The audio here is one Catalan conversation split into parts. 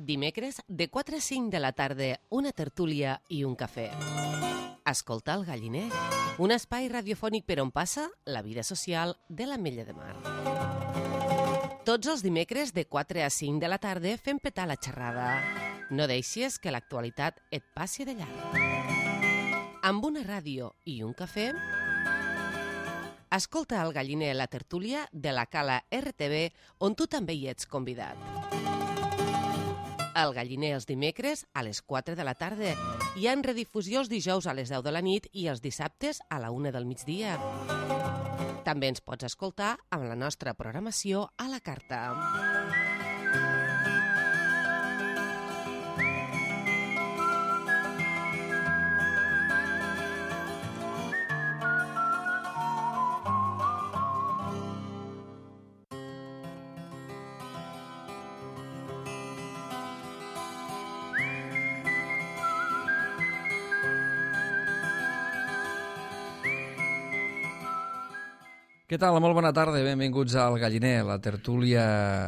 Dimecres, de 4 a 5 de la tarda, una tertúlia i un cafè. Escoltar el Galliner, un espai radiofònic per on passa la vida social de l'Ametlla de Mar. Tots els dimecres, de 4 a 5 de la tarda, fem petar la xerrada. No deixis que l'actualitat et passi de llarg. Amb una ràdio i un cafè, escolta el Galliner, la tertúlia de la Cala RTV, on tu també hi ets convidat. El Galliner els dimecres a les 4 de la tarda. Hi ha en redifusió els dijous a les 10 de la nit i els dissabtes a la 1 del migdia. També ens pots escoltar amb la nostra programació a la carta. Què tal? Molt bona tarda, benvinguts al Galliner, la tertúlia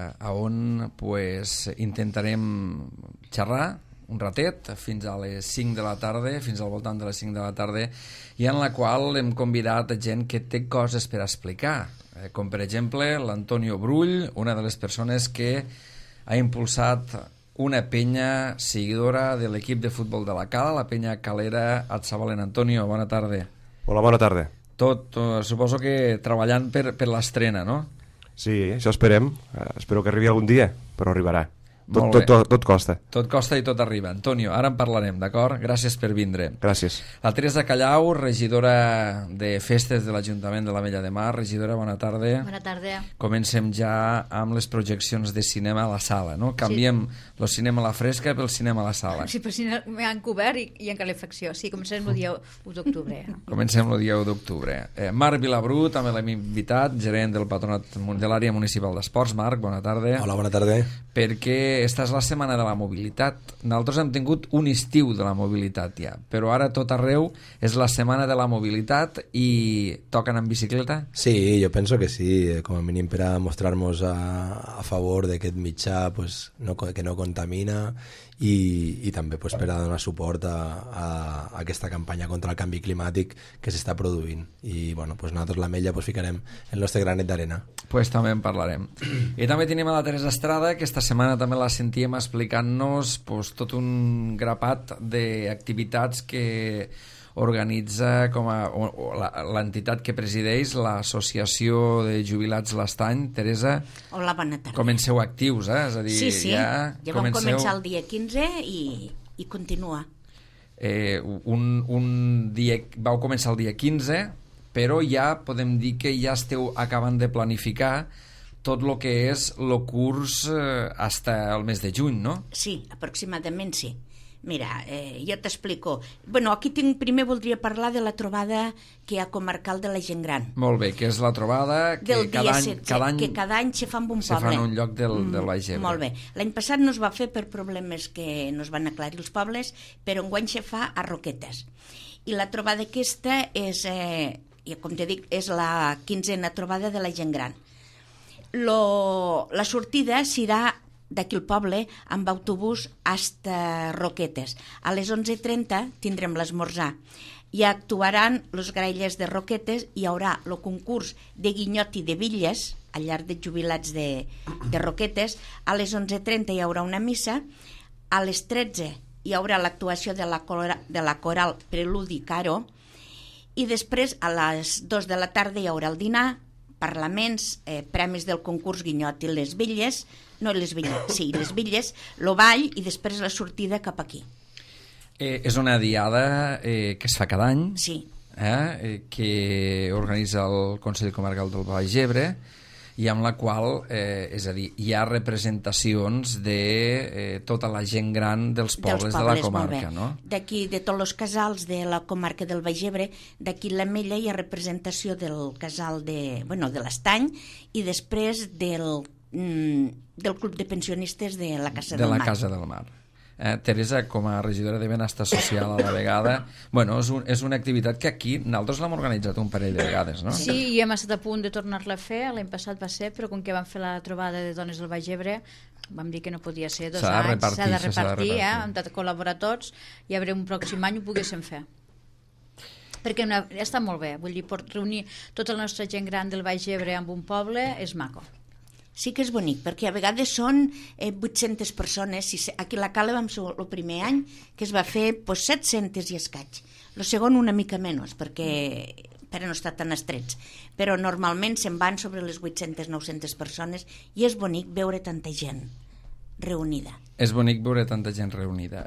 on intentarem xerrar un ratet fins a les 5 de la tarda, fins al voltant de les 5 de la tarda, i en la qual hem convidat gent que té coses per explicar, com per exemple l'Antonio Brull, una de les persones que ha impulsat una penya seguidora de l'equip de futbol de la Cala, la penya calera Atzabalen. Antonio, bona tarda. Hola, bona tarda. Tot, suposo que treballant per l'estrena, no? Sí, això esperem. Espero que arribi algun dia, però arribarà. Tot costa. Tot costa i tot arriba. Antonio, ara en parlarem, d'acord? Gràcies per vindre. Gràcies. La Teresa Callau, regidora de Festes de l'Ajuntament de l'Ametlla de Mar. Regidora, bona tarda. Bona tarda. Comencem ja amb les projeccions de cinema a la sala, no? Canviem el cinema a la fresca pel cinema a la sala. Sí, però si han cobert i en calefacció. Sí, comencem el dia 1 d'octubre. Comencem el dia 1 d'octubre. Marc Vilabrú, també l'hem invitat, gerent del Patronat de l'Àrea Municipal d'Esports. Marc, bona tarda. Hola, bona tarda. Perquè esta és la setmana de la mobilitat. Nosaltres hem tingut un estiu de la mobilitat ja, però ara tot arreu és la setmana de la mobilitat i toquen en bicicleta? Sí, jo penso que sí, com a mínim per a mostrar-nos a favor d'aquest mitjà que no contamina i també per a donar suport a aquesta campanya contra el canvi climàtic que s'està produint. I nosaltres l'Ametlla ficarem el nostre granet d'arena. També en parlarem. I també tenim a la Teresa Estrada, que esta setmana també la sentíem explicant-nos tot un grapat d'activitats que organitza l'entitat que presideix, l'Associació de Jubilats L'Estany. Teresa, hola, bona tarda. Comenceu actius, és a dir, sí. Ja vam començar el dia 15 i continua. Vau començar el dia 15, però ja podem dir que ja esteu acabant de planificar tot el que és el curs fins al mes de juny, no? Sí, aproximadament sí. Mira, jo t'explico. Aquí primer voldria parlar de la trobada que hi ha comarcal de la gent gran. Molt bé, que és la trobada que cada any se fa en un poble. Se fa en un lloc del Baix Ebre. Molt bé. L'any passat no es va fer per problemes que no es van aclarir els pobles, però enguany se fa a Roquetes. I la trobada aquesta és, com te dic, és la 15a trobada de la gent gran. La sortida serà d'aquí al poble amb autobús hasta Roquetes. A les 11:30 tindrem l'esmorzar. Hi actuaran els graellers de Roquetes, hi haurà el concurs de guinyot i de bitlles al llarg de jubilats de Roquetes. A les 11:30 hi haurà una missa. A les 13 hi haurà l'actuació de la coral Preludi Caro i després a les 2 de la tarda hi haurà el dinar, parlaments, premis del concurs guinyot i les bitlles, les bitlles, el ball i després la sortida cap aquí. És una diada que es fa cada any, sí. Que organitza el Consell Comarcal del Baix Ebre i amb la qual, és a dir, hi ha representacions de tota la gent gran dels pobles de la comarca, no? D'aquí, de tots els casals de la comarca del Baix Ebre, d'aquí l'Ametlla hi ha representació del casal de l'Estany i després del club de pensionistes de la Casa del Mar. De la Casa del Mar. Teresa, com a regidora de Benestar Social a la vegada, bueno, és una activitat que aquí nosaltres l'hem organitzat un parell de vegades, no? Sí, i hem estat a punt de tornar-la a fer, l'any passat va ser, però com que vam fer la trobada de dones del Baix Ebre, vam dir que no podia ser 2 anys, s'ha de repartir, hem de col·laborar tots, i a veure un pròxim any ho poguéssim fer. Perquè està molt bé, vull dir, reunir tota la nostra gent gran del Baix Ebre en un poble és maco. Sí que és bonic, perquè a vegades són 800 persones. Aquí a la Cala vam ser el primer any que es va fer 700 i escaig. El segon una mica menys, perquè per no estar tan estrets. Però normalment se'n van sobre les 800-900 persones i és bonic veure tanta gent reunida. És bonic veure tanta gent reunida.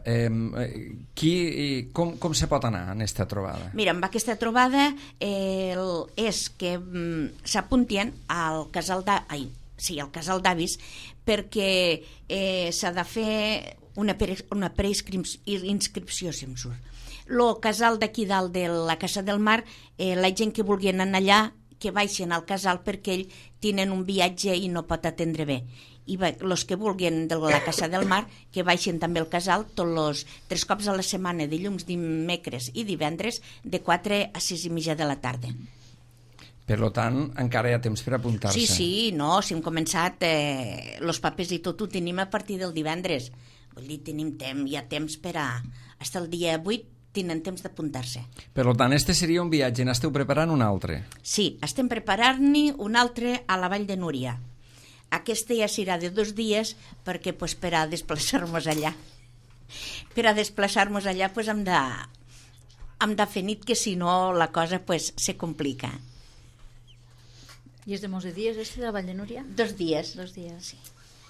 Com se pot anar en aquesta trobada? Mira, amb aquesta trobada és que s'apuntien al casal al casal d'avis, perquè s'ha de fer una preinscripció, si em surt. El casal d'aquí dalt de la Casa del Mar, la gent que vulgui anar allà, que baixen al casal perquè ells tenen un viatge i no pot atendre bé. I els que vulguin de la Casa del Mar, que baixen també al casal tots els 3 cops a la setmana, dilluns, dimecres i divendres, de 4 a 6 i mitja de la tarda. Per tant, encara hi ha temps per apuntar-se. Sí, no, si hem començat els papers i tot ho tenim a partir del divendres. Vull dir, tenim temps, hi ha temps per a... Fins el dia 8 tenen temps d'apuntar-se. Per tant, este seria un viatge, n'esteu preparant un altre? Sí, estem preparant-ne un altre a la Vall de Núria. Aquesta ja serà de 2 dies perquè per a desplaçar-nos allà. Per a desplaçar-nos allà hem de fer nit, que si no la cosa se complica. I és de molts dies, de la Vall de Núria? 2 dies. 2 dies, sí.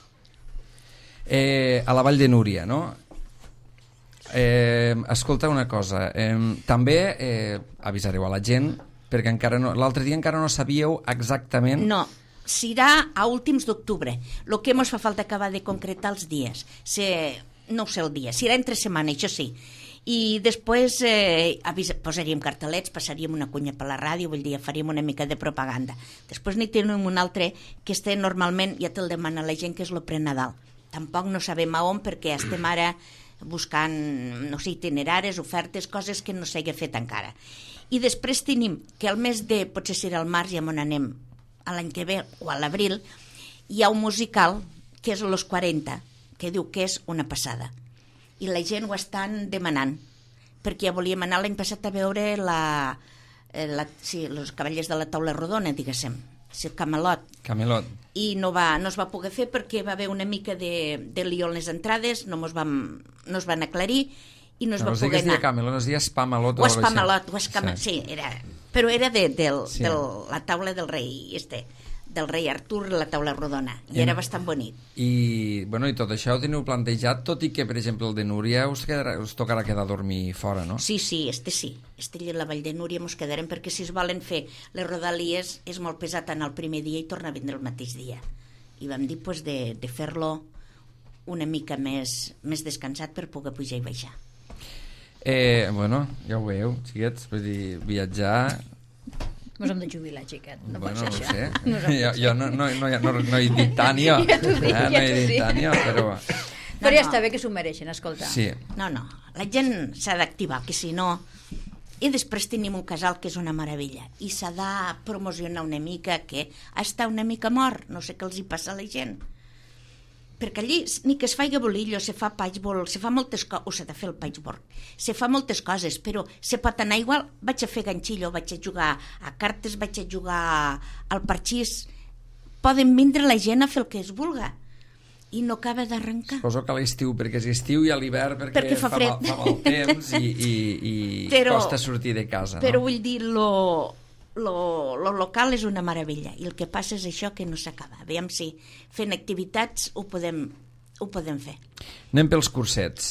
A la Vall de Núria, no? Escolta una cosa, també avisareu a la gent, perquè l'altre dia encara no sabíeu exactament... No, serà a últims d'octubre. El que ens fa falta acabar de concretar els dies. No sé el dia, serà entre setmana, això sí. I després posaríem cartelets, passaríem una cunya per la ràdio, vull dir, faríem una mica de propaganda. Després n'hi tenim un altre que normalment ja te'l demana la gent, que és el prenadal. Tampoc no sabem a on, perquè estem ara buscant, no sé, itineraris, ofertes, coses que no s'hagi fet encara. I després tenim que al mes de, potser serà el març, ja on anem a l'any que ve, o a l'abril, hi ha un musical que és Los 40, que diu que és una passada. I la gent ho estan demanant, perquè ja volíem anar l'any passat a veure els Cavallers de la Taula Rodona, diguéssim, el Camelot. I no es va poder fer perquè va haver una mica de lío en les entrades, no es van aclarir i no es va poder anar. Camelot, no es deia Spamalot. O Spamalot, sí, però era de la taula del rei, del rei Artur, la taula rodona, i era bastant bonic. I tot això ho teniu plantejat, tot i que, per exemple, el de Núria us tocarà quedar a dormir fora, no? Sí, sí, a la Vall de Núria ens quedarem, perquè si es volen fer les rodalies és molt pesat anar el primer dia i tornar a vindre el mateix dia. I vam dir de fer-lo una mica més descansat per poder pujar i baixar. Ja ho veieu, xiquets, vull dir, viatjar... Ens hem de jubilar, xiquet. No pot ser això. Jo no he dit tant, jo. No he dit tant, jo, però... Però ja està bé que s'ho mereixen, escolta. Sí. No, la gent s'ha d'activar, que si no... I després tenim un casal que és una meravella, i s'ha de promocionar una mica, que està una mica mort, no sé què els hi passa a la gent. Perquè allí ni que es faci bolillo, se fa patchball, se fa moltes coses, o s'ha de fer el patchwork, se fa moltes coses, però se pot anar igual, vaig a fer ganxillo, vaig a jugar a cartes, vaig a jugar al parxís, poden vindre la gent a fer el que es vulga, i no acaba d'arrencar. Suposo que a l'estiu, perquè és estiu, i a l'hivern perquè fa mal temps i costa sortir de casa. Però vull dir, lo local és una meravella, i el que passa és això, que no s'acaba. Aviam si fent activitats ho podem fer. Anem pels cursets.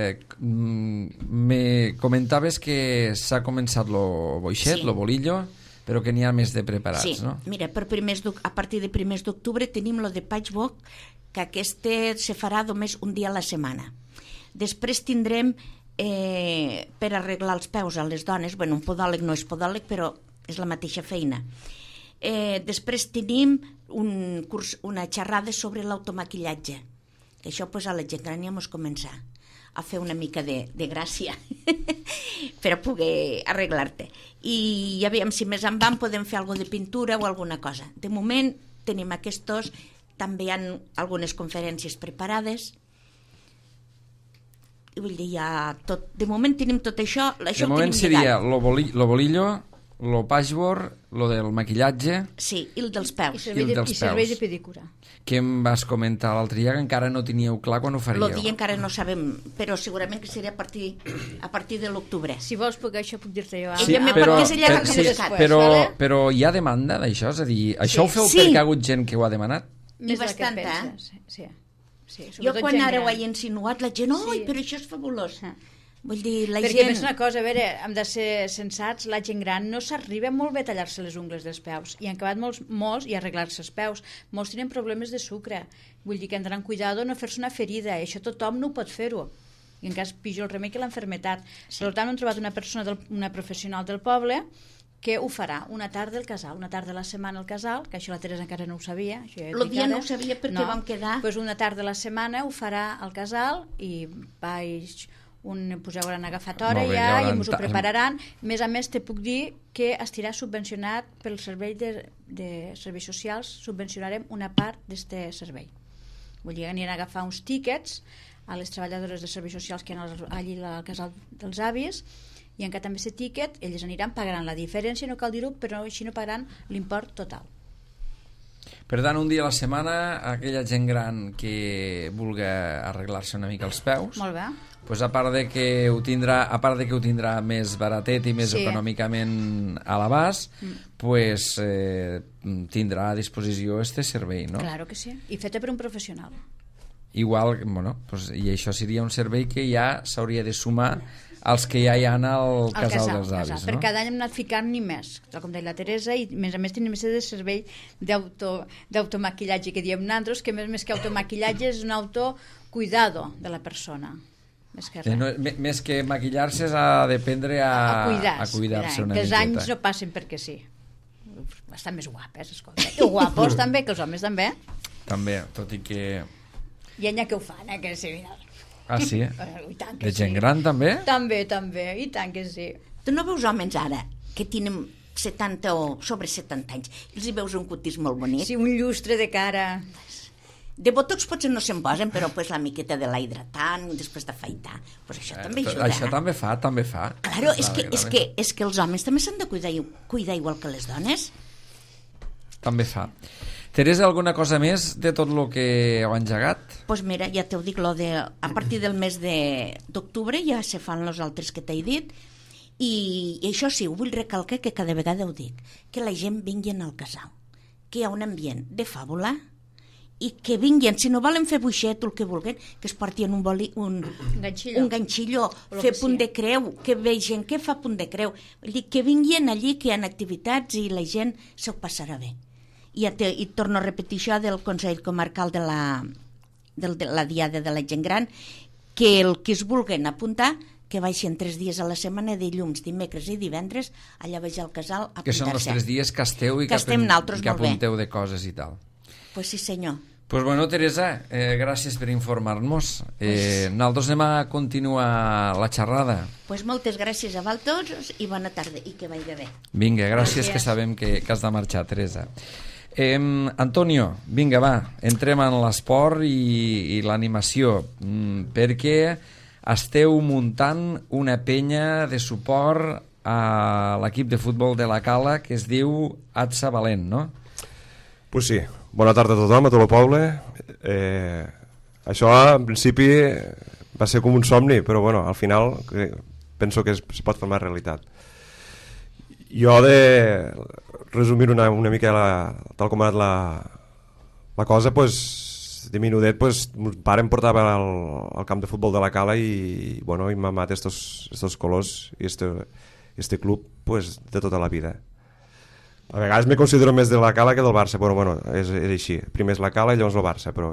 Me comentaves que s'ha començat lo boixet, lo bolillo, però que n'hi ha més de preparats, no? Mira, a partir de primers d'octubre tenim lo de patchwork, que aquest se farà només un dia a la setmana. Després tindrem per arreglar els peus a les dones, un podòleg no és podòleg, però és la mateixa feina. Després tenim una xerrada sobre l'automaquillatge, que això a la gent gran ja mos comença. a fer una mica de gràcia per a poder arreglar-te. I ja veiem si més en van podem fer alguna de pintura o alguna cosa. De moment tenim aquests, també hi ha algunes conferències preparades. Vull dir, ja tot, de moment tenim tot això. De moment seria lo bolillo, lo patchwork, lo del maquillatge... Sí, i el dels peus. I servei de pedicura. Que em vas comentar l'altre dia que encara no teníeu clar quan ho faríeu. El dia encara no sabem, però segurament que seria a partir de l'octubre. Si vols, això puc dir-te jo. Sí, però hi ha demanda d'això? És a dir, això ho feu perquè hi ha hagut gent que ho ha demanat? I bastanta, Sí. Jo quan ara ho he insinuat, la gent, oi, però això és fabulós. Vull dir, la perquè gent... és una cosa, a veure, hem de ser sensats, la gent gran no s'arriba molt bé a tallar-se les ungles dels peus, i han acabat molts i arreglar-se els peus. Molts tenen problemes de sucre, vull dir que han d'anar amb cuidado no fer-se una ferida, i això tothom no ho pot fer-ho. I en cas pitjor el remei que l'enfermetat. Per tant, hem trobat una persona, una professional del poble, que ho farà una tarda al casal, una tarda a la setmana al casal, que això la Teresa encara no ho sabia. El dia no ho sabia perquè vam quedar... Doncs una tarda a la setmana ho farà al casal i poseu una agafatora ja i ens ho prepararan. A més te puc dir que estirà subvencionat pel servei de serveis socials, subvencionarem una part d'aquest servei. Vull dir que aniran a agafar uns tíquets a les treballadores de serveis socials que hi ha allí al casal dels avis, i en cada també aquest tíquet elles aniran, pagaran la diferència, no cal dir-ho, però així no pagaran l'import total. Per tant, un dia a la setmana, aquella gent gran que vulgui arreglar-se una mica els peus, molt bé, pues a part de que ho tindrà més baratet i més econòmicament a l'abast, pues tindrà a disposició este servei, no? Claro que sí, i feta per un professional. Igual, pues, i això seria un servei que ja s'hauria de sumar als que ja hi ha al casal dels avis, no? Per cada any hem anat ficant ni més, tal com deia la Teresa, i a més tenim de servei d'automaquillatge que diem nosaltres, que més que automaquillatge és un autocuidado de la persona. Més que maquillar-se s'ha d'aprendre a cuidar-se una miqueta. Que els anys no passen perquè sí. Estan més guapes, escolta. I guapos també, que els homes també. També, tot i que... I enya que ho fan, que sí, mira. Ah, sí? De gent gran també? També, i tant que sí. Tu no veus homes ara que tenen 70 o sobre 70 anys i els hi veus un cutis molt bonic? Sí, un llustre de cara. De botox potser no se'n posen, però pues, la miqueta de la hidratant després d'afaitar, pues això també ajuda. Això també fa. Claro, és que els homes també s'han de cuidar igual que les dones. També fa. Teresa, alguna cosa més de tot el que heu engegat? Doncs mira, ja t'ho dic, a partir del mes d'octubre ja se fan els altres que t'he dit, i això sí, ho vull recalcar que cada vegada ho dic, que la gent vinguin al casal, que hi ha un ambient de fàbula, i que vinguin, si no volen fer buixet o el que vulguin, que es portin un ganxillo, fer punt de creu, que vegin què fa punt de creu. Vull dir, que vinguin allí, que hi ha activitats i la gent s'ho passarà bé. I torno a repetir això del Consell Comarcal de la Diada de la Gent Gran, que el que es vulguin apuntar, que baixin 3 dies a la setmana, dilluns, dimecres i divendres, allà vaig al casal a apuntar-se. Que són els 3 dies que esteu i que apunteu de coses i tal. Pues sí, senyor. Pues bueno, Teresa, gràcies per informar-nos. Nosaltres anem a continuar la xerrada. Pues moltes gràcies a vosaltres i bona tarda, i que vagi bé. Vinga, gràcies, que sabem que has de marxar, Teresa. Antonio, vinga, va, entrem en l'esport i l'animació, perquè esteu muntant una penya de suport a l'equip de futbol de la Cala que es diu Atsa Valent, no? Pues sí, bona tarda a tothom, a tot el poble. Això en principi va ser com un somni, però bueno, al final penso que es pot formar realitat. Jo de resumir una mica tal com ha anat la cosa, pues, de minudet, pues, mon pare em portava al camp de futbol de la Cala i bueno, m'ha amat estos colors i este club, pues, de tota la vida. A vegades me considero més de la Cala que del Barça, però bueno, és així. Primer és la Cala i llavors el Barça, però...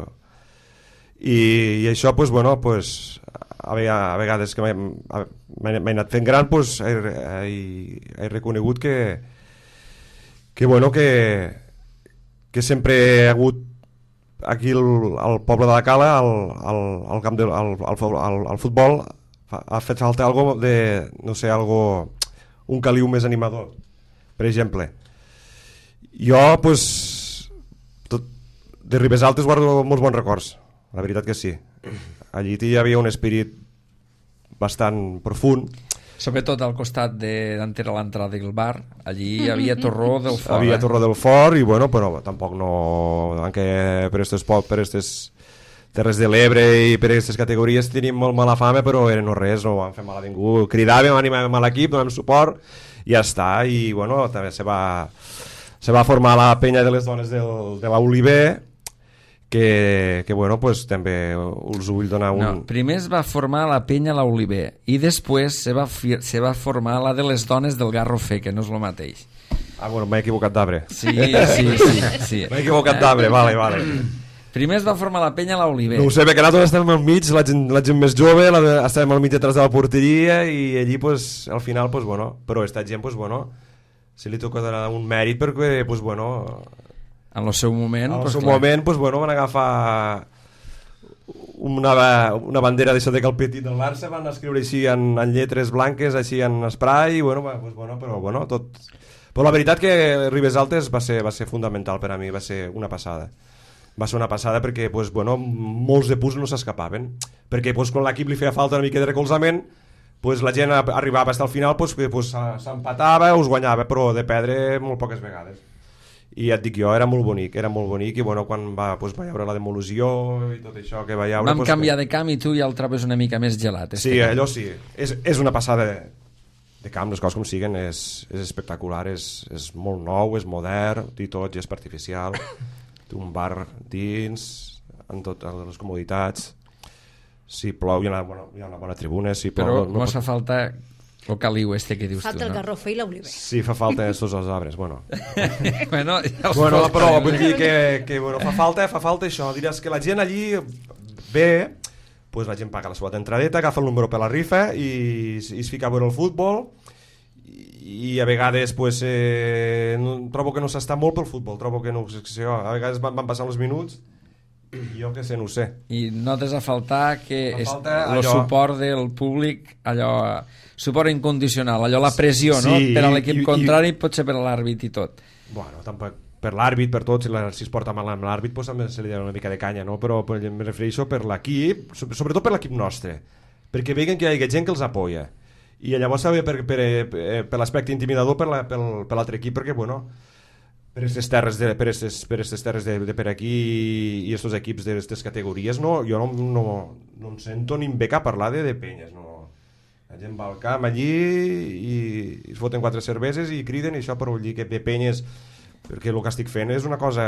I això, pues, bueno, pues, a vegades que m'he anat fent gran, pues, he reconegut que bueno, que sempre he hagut aquí al poble de la Cala, al camp al futbol, ha fet falta algo de, no sé, un caliu més animador, per exemple. Jo, pues, de Ribes Altes guardo molts bons records, la veritat que sí. Allí hi havia un espírit bastant profund. Sobretot al costat d'entre l'entrada del bar, allí hi havia Torró del Fort. Havia Torró del Fort, i bueno, però tampoc no... Aunque per estes Terres de l'Ebre i per aquestes categories tenim molt mala fama, però no res, no vam fer mal a ningú. Cridàvem, animàvem a l'equip, donem suport, i ja està. I bueno, també se va formar la penya de les dones de l'Oliver, que bueno, pues, també us vull donar un... No, primer es va formar la penya l'Oliver i després se va formar la de les dones del Garrofer, que no és el mateix. Ah, bueno, m'he equivocat d'arbre. Sí. M'he equivocat d'arbre, vale. Primer es va formar la penya l'Oliver. No ho sé, perquè nosaltres estem al mig, la gent més jove, estem al mig detrás de la porteria, i allí, pues, al final, pues, bueno, però aquesta gent, pues, bueno, se li toca donar un mèrit perquè, pues, bueno... En el seu moment... pues, bueno, van agafar una bandera d'això de Calpetí del Barça, van escriure així en lletres blanques, així en spray, i bueno, pues, bueno, però bueno, tot... Però la veritat que Ribes Altes va ser fundamental per a mi, va ser una passada. Va ser una passada perquè, pues, bueno, molts de punts no s'escapaven, perquè pues, quan l'equip li feia falta una mica de recolzament, pues, la gent arribava fins al final, pues, s'empatava o es guanyava, però de perdre molt poques vegades. I ja et dic jo, era molt bonic, i bueno, quan va haure la demolició i tot això que va haure... Vam canviar de camp i tu ja el trobes una mica més gelat. Sí, allò sí, és una passada de camp, les coses com siguen, és espectacular, és molt nou, és modern i tot, i és artificial. Té un bar dins, amb totes les comoditats. Si plou hi ha una bona tribuna. Si plou, però no fa falta el caliu que dius falta tu, el no? Garrofer i l'Oliver. Sí, fa falta tots els arbres, bueno. Però vull dir que bueno, fa falta això. Diràs que la gent allí ve, pues la gent paga la seva entradeta, agafa el número per la rifa i es fica a veure el futbol, i a vegades pues, trobo que no s'està molt pel futbol, trobo que no, a vegades van passant els minuts i jo que sé, no ho sé. I notes a faltar que el suport del públic, allò, suport incondicional, allò, la pressió, sí, no? Per a l'equip contrari, potser per a l'àrbit i tot. Bueno, tampoc per l'àrbit, per tot, si es porta mal amb l'àrbit, pues, també se li dona una mica de canya, no? Però em refereixo per l'equip, sobretot per l'equip nostre, perquè veuen que hi ha gent que els apoya. I llavors també per l'aspecte intimidador per l'altre equip, perquè bueno, per aquestes terres de per aquí i aquests equips d'aquestes categories, no, jo no em sento ni em bec a parlar de penyes, no. La gent va al camp allí i es foten 4 cerveses i criden, i això per dir que de penyes, perquè el que estic fent és una cosa,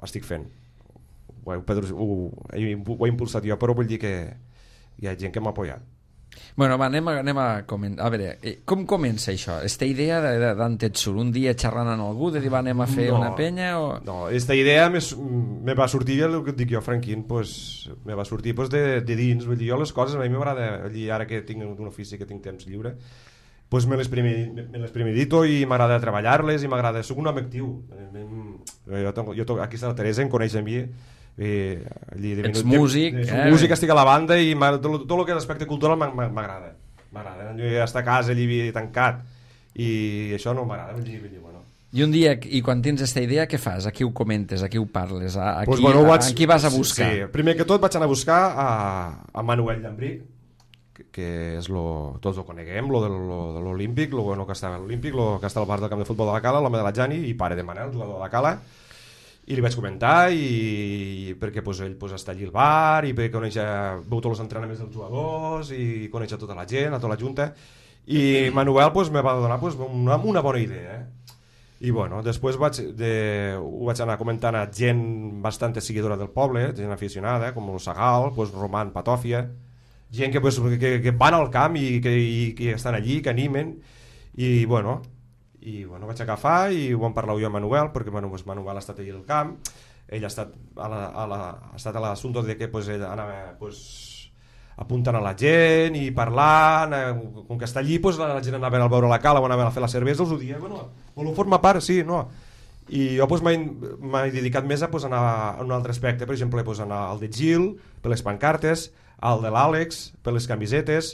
ho he impulsat jo, però vull dir que hi ha gent que m'ha apoyat. Bueno, va, anem a comentar. A veure, com comença això? Esta idea d'Antetsur, un dia xerrant amb algú, de dir, anem a fer una penya o... No, esta idea me va sortir, el que et dic jo, Franquín, pues, me va sortir pues, de dins, vull dir, jo les coses, a mi m'agrada, ara que tinc un ofici, que tinc temps lliure, pues me les premedito i m'agrada treballar-les i m'agrada, soc un home actiu. Aquí està la Teresa, em coneix a mi, ets músic, músic, estic a la banda i tot el que és aspecte cultural m'agrada. Jo ja estar a casa allí tancat i això no m'agrada. Bueno. I un dia, i quan tens aquesta idea, què fas? A qui ho comentes? A qui ho parles? A qui vas a buscar? Sí, primer que tot vaig anar a buscar a Manuel Llambrí, que és tots ho coneguem, lo de l'Olímpic, lo bueno que està a l'Olímpic, lo que està al bar del camp de futbol de la Cala, l'home de la Jani i pare de Manel, jugador de la Cala. I li vaig comentar perquè pues, ell pues, està allí al bar i perquè veu tots els entrenaments dels jugadors i coneix a tota la gent, a tota la junta, i Manuel pues, me va donar pues, una bona idea. I bueno, després ho vaig anar comentant a gent bastant seguidora del poble, gent aficionada, com el Sagal, pues, Roman Patòfia, gent que van al camp i que estan allí, que animen, i bueno, vaig agafar i ho vam parlar jo a Manuel, perquè Manuel ha estat allà al camp, ell ha estat a l'assumpte de que ell anava apuntant a la gent i parlant, com que està allí la gent anava a veure la Cala o anava a fer la cervesa, els ho dia, voleu formar part? Sí, no? i jo pues, m'he dedicat més a pues, anar a un altre aspecte, per exemple pues, anar al de Gil per les pancartes, al de l'Àlex per les camisetes,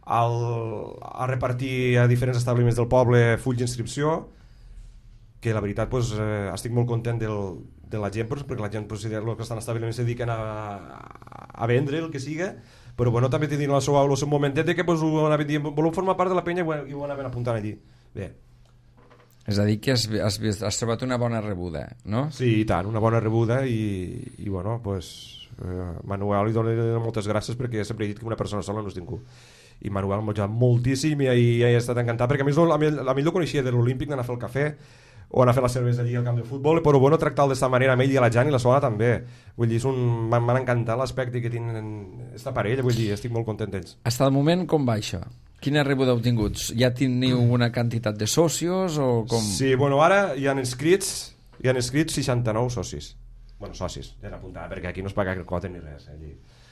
a repartir a diferents establiments del poble fulls d'inscripció, que la veritat pues, estic molt content de la gent, perquè la gent pues, el que estan establiments se dediquen a vendre el que siga, però bueno, també tenen el seu momentet de que pues, ho anaven dient, volem formar part de la penya i ho anaven apuntant allí. Bé. És a dir que has trobat una bona rebuda, no? Sí, i tant, una bona rebuda i bueno, pues, Manuel li dono moltes gràcies perquè sempre he dit que una persona sola no és ningú. I Manuel m'ha ajudat moltíssim i he estat encantat perquè a mi el coneixia de l'Olímpic d'anar a fer el cafè o anar a fer la cervesa allí al camp de futbol, però bueno, tractar-lo d'esta manera amb ell i a la Jan i la Sola també. Vull dir, m'han encantat l'aspecte que tenen esta parella, vull dir, estic molt content d'ells. Fins al moment com va això? Quina rebuda heu tingut? Ja teniu una quantitat de socios o com? Sí, bueno, ara hi han inscrits 69 socis. Bueno, socis, ja n'apuntava, perquè aquí no es paga quota ni res. Allí.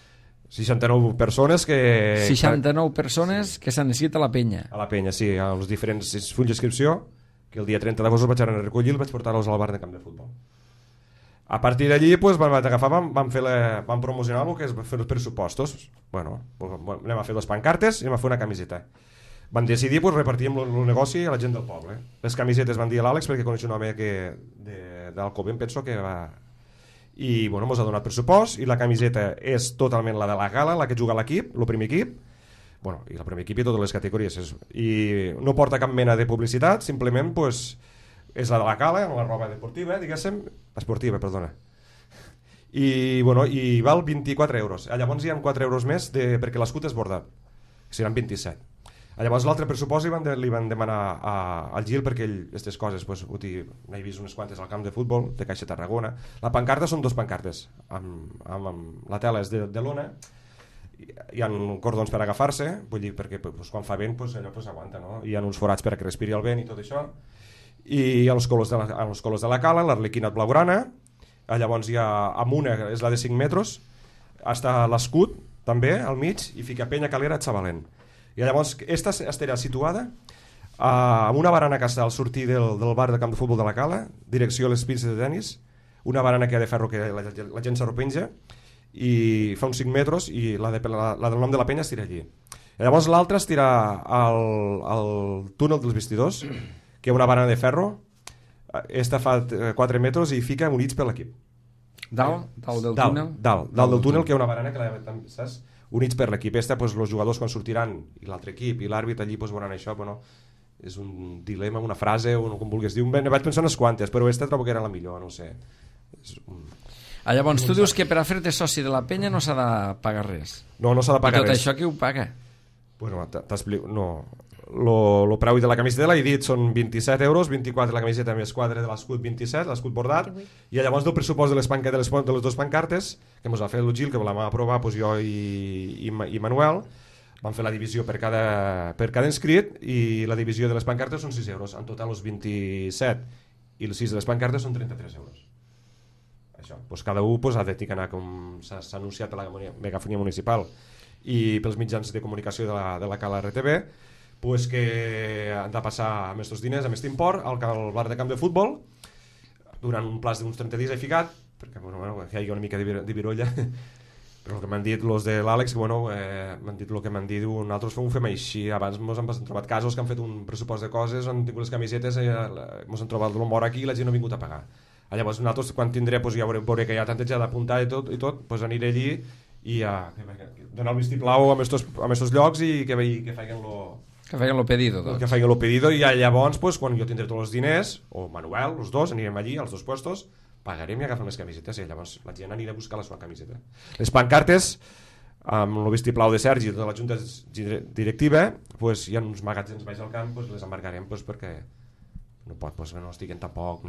69 persones que... 69 persones que s'han inscrit a la penya. A la penya, sí, als diferents fulls d'inscripció, que el dia 30 d'agost els vaig anar a recollir i els vaig portar-los al bar de camp de futbol. A partir d'allí pues, vam promocionar el que és fer els pressupostos. Bueno, anem a fer les pancartes i anem a fer una camiseta. Vam decidir pues, repartir el negoci a la gent del poble. Les camisetes van dir a l'Àlex perquè coneix un home d'Alcobenc, penso que va... I bueno, mos ha donat pressupost i la camiseta és totalment la de la gala, la que juga l'equip, el primer equip. Bueno, i el primer equip i totes les categories. I no porta cap mena de publicitat, simplement pues, és la de la gala, amb la roba deportiva, diguéssim, esportiva, perdona. I, bueno, i val 24 euros. Llavors hi ha 4 euros més perquè l'escut és bordat, seran 27. Llavors l'altre pressupost li van demanar al Gil perquè ell, aquestes coses, pues, n'he vist unes quantes al camp de futbol de Caixa Tarragona. La pancarta són 2 pancartes, amb la tela és de lona, hi ha cordons per agafar-se, vull dir, perquè pues, quan fa vent pues, allò pues, aguanta, no? Hi ha uns forats perquè respiri el vent i tot això, i els colors de la cala, l'arlequina blaugrana, llavors hi ha amb una, és la de 5 metres, està l'escut també al mig i fica penya calera xavalent. I llavors esta estarà situada amb una barana que està al sortir del bar de camp de futbol de la cala, direcció a les pistes de tenis, una barana que ha de ferro que la gent s'arropenja i fa uns 5 metres i la del nom de la penya es tira allí. I llavors l'altra es tira al túnel dels vestidors, que hi ha una barana de ferro, esta fa 4 metres i fica units per l'equip. Dalt del túnel? Dalt del túnel, que hi ha una barana que saps? Units per l'equip. Pues, els jugadors quan sortiran i l'altre equip i l'àrbit allí pues, veuran això, però no, és un dilema, una frase o com vulguis dir. Vaig pensar unes quantes, però aquesta trobo que era la millor, no ho sé. Llavors tu dius que per a fer-te soci de la penya no s'ha de pagar res. No s'ha de pagar res. I tot això qui ho paga? Pues no, t'explico, no. El preu de la camiseta l'he dit són 27 euros, 24 la camiseta més quadre de l'escut 27, l'escut bordat, i llavors del pressupost de les 2 pancartes que ens va fer el Gil, que volem aprovar pues, jo i Manuel, vam fer la divisió per cada inscrit i la divisió de les pancartes són 6 euros, en total els 27 i els 6 de les pancartes són 33 euros. Això, pues, cada un pues, ha de anar com s'ha anunciat a la megafonia municipal i pels mitjans de comunicació de la Cala RTV, pues que han de passar amb aquests diners, amb aquest import, al bar de camp de futbol, durant un plaç d'uns 30 dies he ficat, perquè bueno, hi ha una mica de virolla, però el que m'han dit els de l'Àlex, que bueno, m'han dit el que m'han dit, nosaltres ho fem així, abans ens han trobat casos que han fet un pressupost de coses, han tingut les camisetes, ens han trobat l'humor aquí i la gent no ha vingut a pagar. Llavors nosaltres quan tindré, pues, ja veuré que hi ha tanta gent d'apuntar i tot, pues, aniré allí i donar el vistiplau a aquests llocs i que facin lo pedido, doncs. Que facin lo pedido i llavors pues, quan jo tindré tots els diners o Manuel, els dos, anirem allí als 2 puestos, pagarem i agafem les camisetes i llavors la gent anirà a buscar la seva camiseta. Les pancartes amb el vistiplau de Sergi de la Junta Directiva pues, hi ha uns magatzems baix al camp, pues, les embarcarem pues, perquè no pot, pues, no estiguen tampoc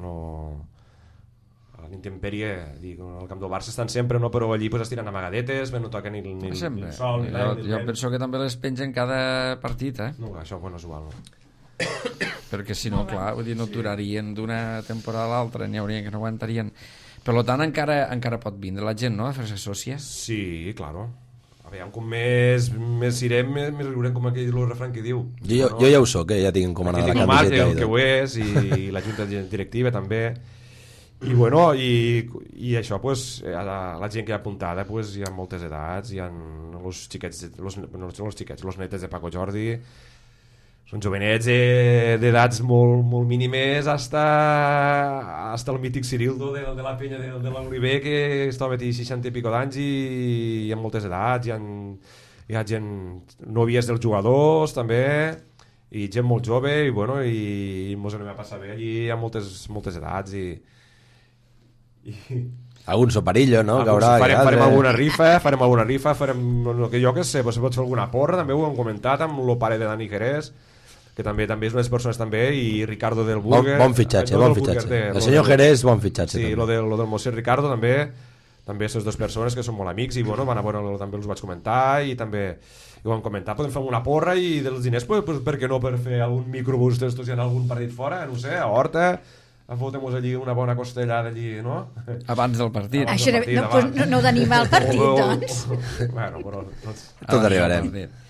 a l'intempèrie, al camp del Barça estan sempre, no, però allí pues, estiren amagadetes, no toquen ni el sol. Jo penso que també les pengen cada partit, No, això bueno, és igual, no? Perquè si no, clar, vull dir, no durarien d'una temporada a l'altra, n'hi haurien que no aguantarien. Per tant, encara pot vindre la gent, no?, a fer-se sòcia. Sí, claro. Aviam, com més sirem, més riurem, com aquell refrany que diu. Jo ja ho soc, ja tinc encomanada la camiseta. Que ho és, i la junta directiva també. I bueno, i això, pues, la gent que hi ha apuntada, pues, hi ha moltes edats, hi ha els xiquets, els netes de Paco Jordi, són jovenets d'edats molt mínimes, hasta el mític Cirildo de la penya de l'Oliver, que està metint 60 i pico d'anys, i hi ha moltes edats, hi ha gent, nòvies dels jugadors també, i gent molt jove, i bueno, i mos anem a passar bé allí, hi ha moltes edats, i algun soparillo, no? Farem alguna rifa, que jo que sé, pots fer alguna porra, també ho hem comentat amb el pare de Dani Jerez, que també és unes persones també, i Ricardo del Burger. Bon fitxatge. El senyor Jerez, bon fitxatge. Sí, lo del Mosé Ricardo també són dues persones que són molt amics, i bueno, van a veure, també els vaig comentar, i també ho vam comentar, podem fer una porra, i dels diners, pues, per què no, per fer algun microbús d'estos, i anar algun partit fora, no sé, a Horta, fotem-nos allí una bona costellada allí, no? Abans del partit. No d'animar el partit, doncs. Bueno, però... Tot arribarem.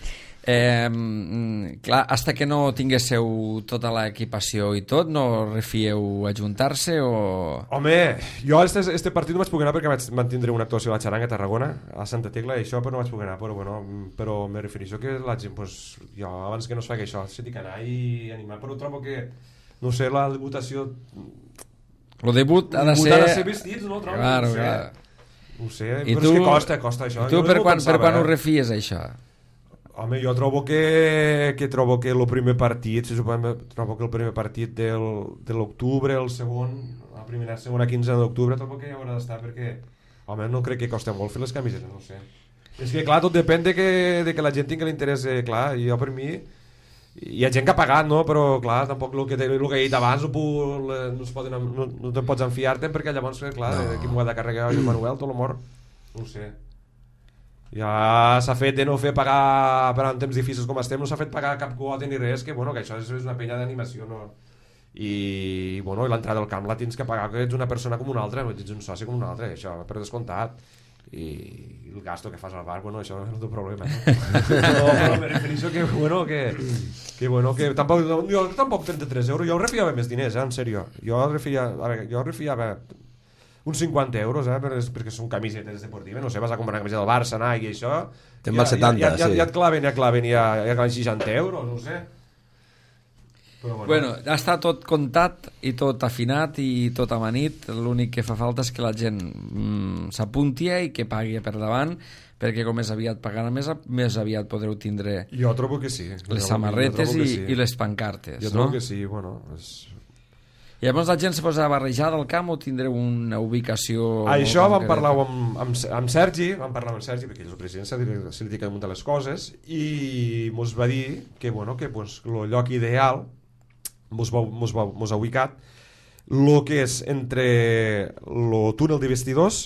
Clar, hasta que no tinguéssiu tota l'equipació i tot, no refieu ajuntar-se o... Home, jo este partit no vaig poder anar perquè vaig mantindre una actuació a la Xaranga a Tarragona, a Santa Tecla, i això, però no vaig poder anar, però me refereixo que la gent, pues, jo abans que no es faci això, s'ha d'anar i animar, però trobo que no sé, la debutació... El debut ha de ser... Ha de ser vestits, no? Trobo, claro, no sé, però és que costa això. I tu per quan ho refies, això? Home, jo trobo que el primer partit, trobo que el primer partit de l'octubre, el segon, la segona quinzena d'octubre, trobo que hi haurà d'estar, perquè, home, no crec que costa molt fer les camisetes, no sé. És que, clar, tot depèn de que la gent tingui l'interès, clar, i jo per mi... Hi ha gent que ha pagat, no? Però clar, tampoc el que he dit abans no te'n pots enfiar-te'n, perquè llavors, clar, qui m'ho ha de carregar el Manuel, tot l'amor, no sé. Ja s'ha fet de no fer pagar per en temps difícils com estem, no s'ha fet pagar cap quota ni res, que bueno, que això és una penya d'animació, no? I bueno, l'entrada al camp la tens que pagar, que ets una persona com una altra, ets un soci com un altre, això per descomptat. I el gasto que fas al bar, bueno, això no és el teu problema, no? Però me refereixo que bueno, que tampoc, jo tampoc 33 euros, jo ho refiava més diners, en sèrio, jo refiava uns 50 euros, perquè són camisetes deportives, no sé, vas a comprar una camiseta del Barça, Nike i això, te'n val 70, sí. Ja et claven 60 euros, no sé. Bueno, ja està tot comptat i tot afinat i tot amanit, l'únic que fa falta és que la gent s'apunti i que pagui per davant, perquè com més aviat pagarà més aviat podreu tindre jo trobo que sí, les samarretes i les pancartes, jo trobo que sí, bueno i llavors la gent se posa barrejada al camp o tindreu una ubicació... Això vam parlar amb Sergi, perquè ell és el president, se li dedica a muntar les coses, i mos va dir que pues, el lloc ideal mos ha ubicat el que és entre el túnel de vestidors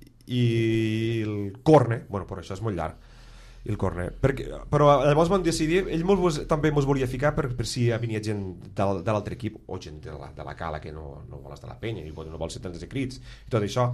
i el corne, bueno, però això és molt llarg, i el corne, però llavors vam decidir, ell també mos volia ficar per si venia gent de l'altre equip o gent de la cala que no vol estar a la penya i no vol ser tants de crits i tot això,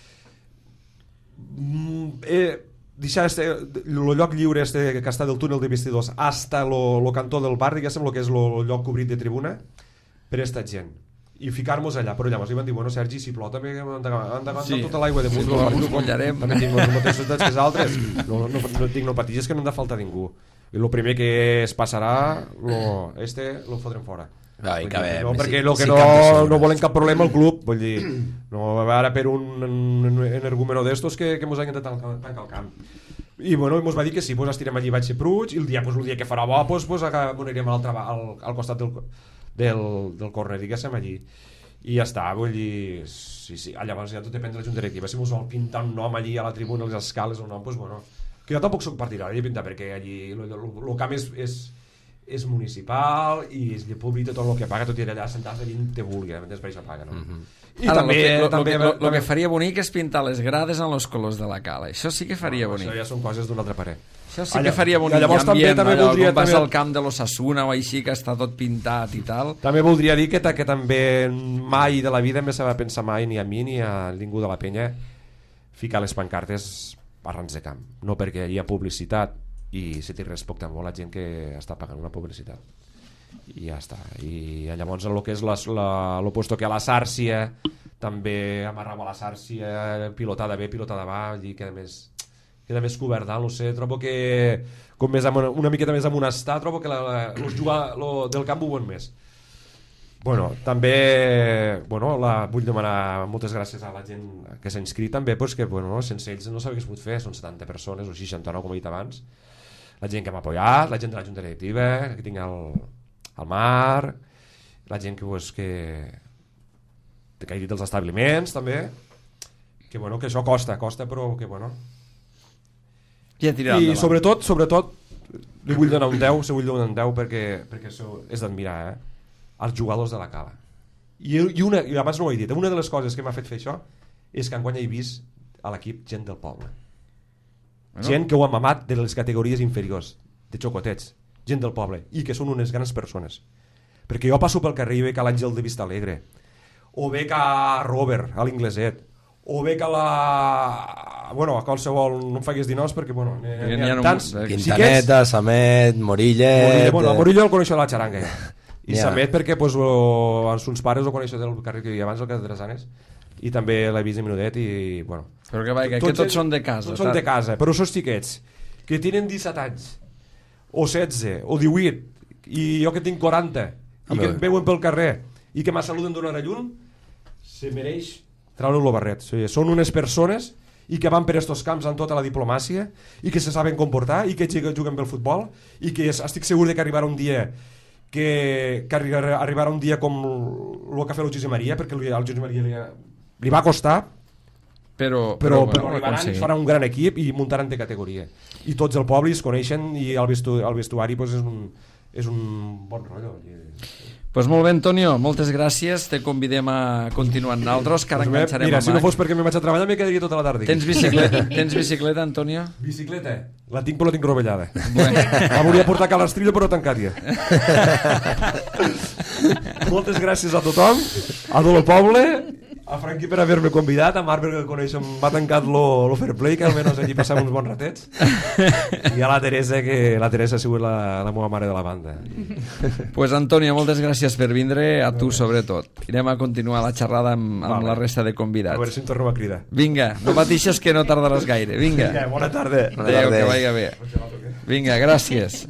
deixar el lloc lliure que està del túnel de vestidors hasta el cantó del bar, diguéssim, el que és el lloc cobrit de tribuna per a esta gent i ficar-nos allà, però llavors li van dir, bueno, Sergi, si plou també endavant sí. Tota l'aigua de munt, no collarem, també tinc els mateixos que els altres, no patiguis que no hem de faltar ningú, i el primer que es passarà lo fotrem fora. Perquè no volen cap problema al club, vull dir, no va haver per un energúmeno d'estos que mos hagin de tancar el camp. I bueno, mos va dir que sí, pues estirem allí baix a Pruig, i el dia que farà bo anirem al costat del corner, diguéssim, allí, i ja està, vull dir, sí. Llavors ja tot depèn de la junta directiva, si mos vol pintar un nom allí a la tribuna, a les escales, un nom, pues bueno, que jo tampoc soc partidari de pintar, perquè allí el camp és municipal i és públic, tot el que paga, tot i allà sentar-se allí on te vulgui, mentre per això paga, no? I ara, el que faria bonic és pintar les grades en els colors de la cala, això sí que faria bonic. Això ja són coses d'un altre parer. Això sí que faria bonic, ambient, allò, com vas al camp de l'Osasuna o així, que està tot pintat i tal. També voldria dir que també mai de la vida me s'ha de pensar mai ni a mi ni a ningú de la penya ficar les pancartes arrans de camp, no perquè hi ha publicitat i se t'hi respecta molt la gent que està pagant una publicitat i ja està. I llavors el que és l'opuesto que a la sàrcia també amarrava la sàrcia, pilotada bé, pilotada va, allí queda més cobert dalt, no sé, trobo que com més una miqueta més amonestar, trobo que els jugadors del camp ho veuen més. Bueno, també vull demanar moltes gràcies a la gent que s'ha inscrit també, pues, que sense ells no sabia què es pot fer, són 70 persones o 69 com he dit abans, la gent que m'ha apoyat, la gent de la Junta Directiva, que tinc el Marc, la gent que he dit dels establiments també, que això costa però que i sobretot li vull donar un 10, perquè això és d'admirar, els jugadors de la Cala. I abans no ho he dit, una de les coses que m'ha fet fer això és que enguany he vist a l'equip gent del poble, gent que ho ha mamat de les categories inferiors, de xocotets, gent del poble, i que són unes grans persones, perquè jo passo pel carrer i veig a l'Àngel de Vista Alegre, o veig a Robert, a l'Ingleset, o veig a qualsevol, no em facis dir noms perquè n'hi ha tants, Quintaneta, Samet, Morillet, Morillet el coneixo de la xaranga i Samet perquè els seus pares ho coneixo del carrer que hi havia abans, el carrer de Dresanes, i també l'he vist a Minudet i però que tots són de casa, tots són de casa, però són xiquets que tenen 17 anys o 16 o 18 i jo que tinc 40 i que em veuen pel carrer i que me saluden d'una hora lluny, se mereix treure el barret. O sigui, són unes persones i que van per estos camps amb tota la diplomàcia i que se saben comportar i que juguen pel futbol i que estic segur de que arribarà un dia arribarà un dia com el que ha fet el Josep Maria, perquè al Josep Maria li va costar, però arribaran, farà un gran equip i muntaran de categoria i tots el poble es coneixen i el vestuari és un bon rotllo. Pues molt bé, Antonio, moltes gràcies, te convidem a continuar amb nosaltres, que ara enganxarem mira, si no fos perquè me vaig a treballar me quedaria tota la tarda. Tens bicicleta, Antonio? Bicicleta? La tinc però la tinc rovellada. La volia portar a Calastrillo però tancat ja. Moltes gràcies a tothom, a tot el poble, a Franqui per haver-me convidat, a Marc perquè el coneixo, m'ha tancat lo fair play, que almenys allí passem uns bons ratets, i a la Teresa, que la Teresa ha sigut la meva mare de la banda. Pues Antonio, moltes gràcies per vindre, a tu sobretot. Irem a continuar la xerrada amb la resta de convidats. A veure si em tornem a cridar. Vinga, no pateixes que no tardaràs gaire, vinga. Bona tarda. Adéu, que vagi bé. Vinga, gràcies.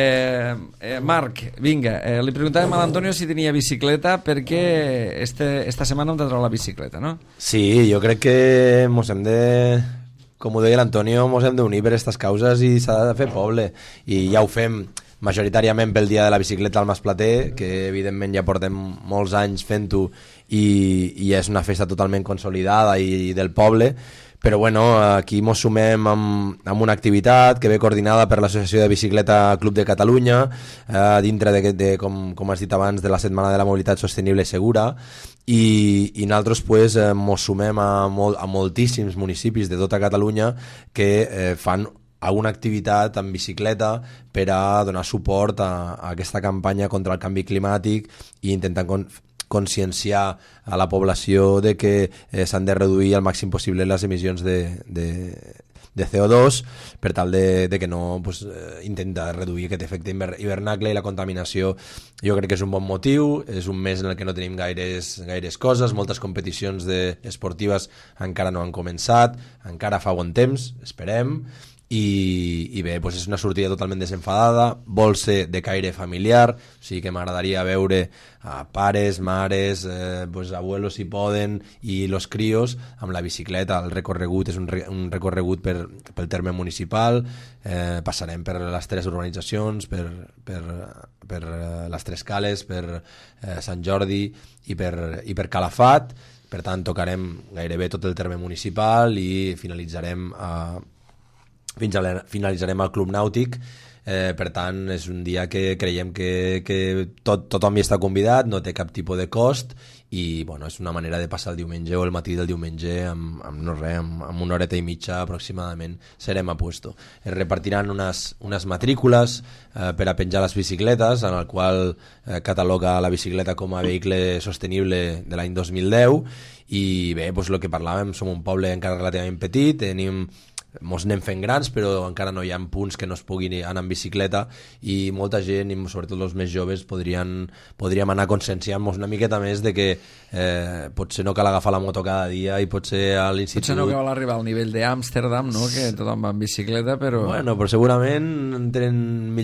Marc, vinga, li preguntàvem a l'Antonio si tenia bicicleta perquè esta setmana hem de treure la bicicleta, no? Sí, jo crec que mos hem de, com ho deia l'Antonio, mos hem d'unir per aquestes causes i s'ha de fer poble. I ja ho fem majoritàriament pel dia de la bicicleta al Masplater, que evidentment ja portem molts anys fent-ho i és una festa totalment consolidada i del poble. Però bueno, aquí mos sumem amb una activitat que ve coordinada per l'Associació de Bicicleta Club de Catalunya, dintre de com has dit abans, de la Setmana de la Mobilitat Sostenible i Segura, i nosaltres pues, mos sumem a moltíssims municipis de tota Catalunya que fan alguna activitat en bicicleta per a donar suport a aquesta campanya contra el canvi climàtic i intentant conscienciar a la població de que s'han de reduir al màxim possible les emissions de CO2 per tal de que no pues, intenta reduir aquest efecte hivernacle i la contaminació. Jo crec que és un bon motiu, és un mes en el que no tenim gaires coses, moltes competicions esportives encara no han començat, encara fa bon temps, esperem, i bé, doncs és una sortida totalment desenfadada, vol ser de caire familiar, o sigui que m'agradaria veure a pares, mares, doncs abuelos si poden, i los críos amb la bicicleta. El recorregut és un recorregut pel terme municipal, passarem per les 3 urbanitzacions, per les 3 cales, per Sant Jordi i per Calafat. Per tant, tocarem gairebé tot el terme municipal i finalitzarem al Club Nàutic. Per tant, és un dia que creiem que tothom hi està convidat, no té cap tipus de cost i bueno, és una manera de passar el diumenge o el matí del diumenge amb una horeta i mitja aproximadament serem a puesto. Es repartiran unes matrícules per a penjar les bicicletes, en el qual cataloga la bicicleta com a vehicle sostenible de l'any 2010 i bé, doncs el que parlàvem, som un poble encara relativament petit, tenim mos anem fent grans, però encara no hi ha punts que no es puguin anar en bicicleta, i molta gent, i sobretot els més joves, podríem anar conscienciant-nos una miqueta més de que potser no cal agafar la moto cada dia, i potser a l'institut... Potser no cal arribar al nivell d'Amsterdam, no? Que tothom va en bicicleta, però... Bueno, però segurament tenen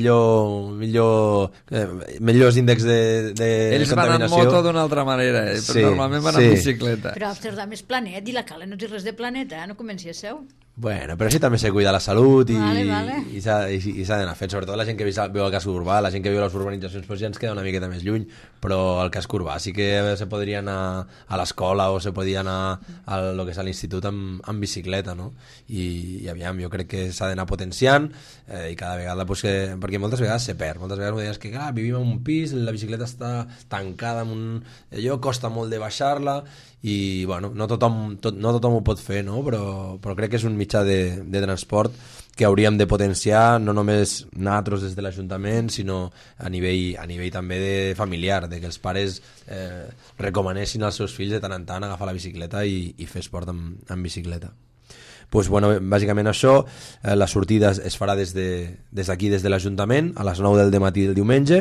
millors índexs de ells contaminació. van en moto d'una altra manera, però Sí, normalment van en bicicleta. Però Amsterdam és planet, i la Cala no té res de planeta, no comenci a seu. Bueno, però així també s'ha de cuidar la salut i s'ha d'anar fent, sobretot la gent que viu al casc urbà. La gent que viu a les urbanitzacions ja ens queda una miqueta més lluny, però al casc urbà sí que se podria anar a l'escola o se podia anar a lo que és a l'institut amb bicicleta, no? I aviam, jo crec que s'ha d'anar potenciant, i cada vegada, pues, perquè moltes vegades se perd. Moltes vegades m'ho deies que vivim en un pis, la bicicleta està tancada en allò, costa molt de baixar-la, i bueno, no tothom ho pot fer, no? Però crec que és un mitjà de transport que hauríem de potenciar, no només nosaltres des de l'Ajuntament, sinó a nivell també de familiar, de que els pares recomanessin als seus fills de tant en tant agafar la bicicleta i fer esport amb bicicleta. Pues, bueno, bàsicament això, la sortida es farà des d'aquí, des de l'Ajuntament, a les 9 del matí del diumenge.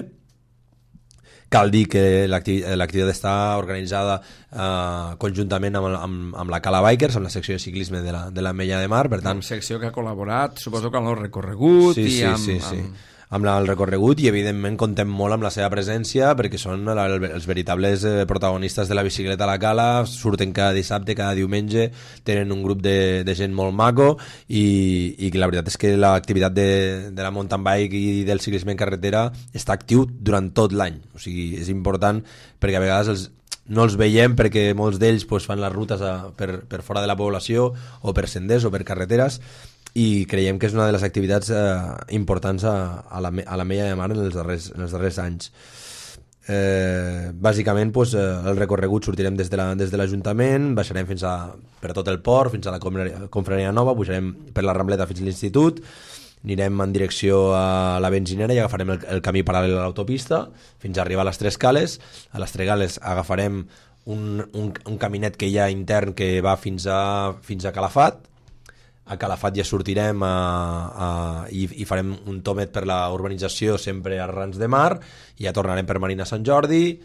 Cal dir que l'activitat està organitzada conjuntament amb la Cala Bikers, amb la secció de ciclisme de l'Ametlla de Mar, per tant... Una secció que ha col·laborat, suposo que amb el recorregut amb el recorregut, i evidentment contem molt amb la seva presència, perquè són els veritables protagonistes de la bicicleta a la Cala, surten cada dissabte, cada diumenge, tenen un grup de gent molt maco, i la veritat és que l'activitat de la mountain bike i del ciclisme en carretera està actiu durant tot l'any. O sigui, és important, perquè a vegades no els veiem, perquè molts d'ells fan les rutes per fora de la població, o per senders o per carreteres, i creiem que és una de les activitats importants a l'Ametlla de Mar en els darrers anys. Bàsicament, el recorregut sortirem des de l'Ajuntament, baixarem per tot el port, fins a la Confraria Nova, pujarem per la Rambleta fins a l'Institut, anirem en direcció a la Benzinera i agafarem el camí paral·lel a l'autopista fins a arribar a les Tres Cales. A les Tres Cales agafarem un caminet que hi ha intern que va fins a Calafat. A Calafat ja sortirem i farem un tomet per la urbanització, sempre a Rans de Mar, i ja tornarem per Marina Sant Jordi,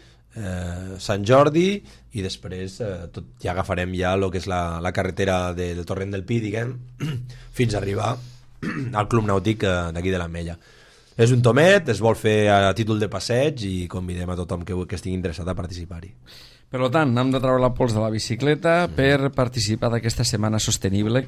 i després ja agafarem ja el que és la carretera del Torrent del Pi, diguem, fins a arribar al Club Nàutic d'aquí de l'Ametlla. És un tomet, es vol fer a títol de passeig, i convidem a tothom que estigui interessat a participar-hi. Per tant, hem de treure la pols de la bicicleta per participar d'aquesta setmana sostenible,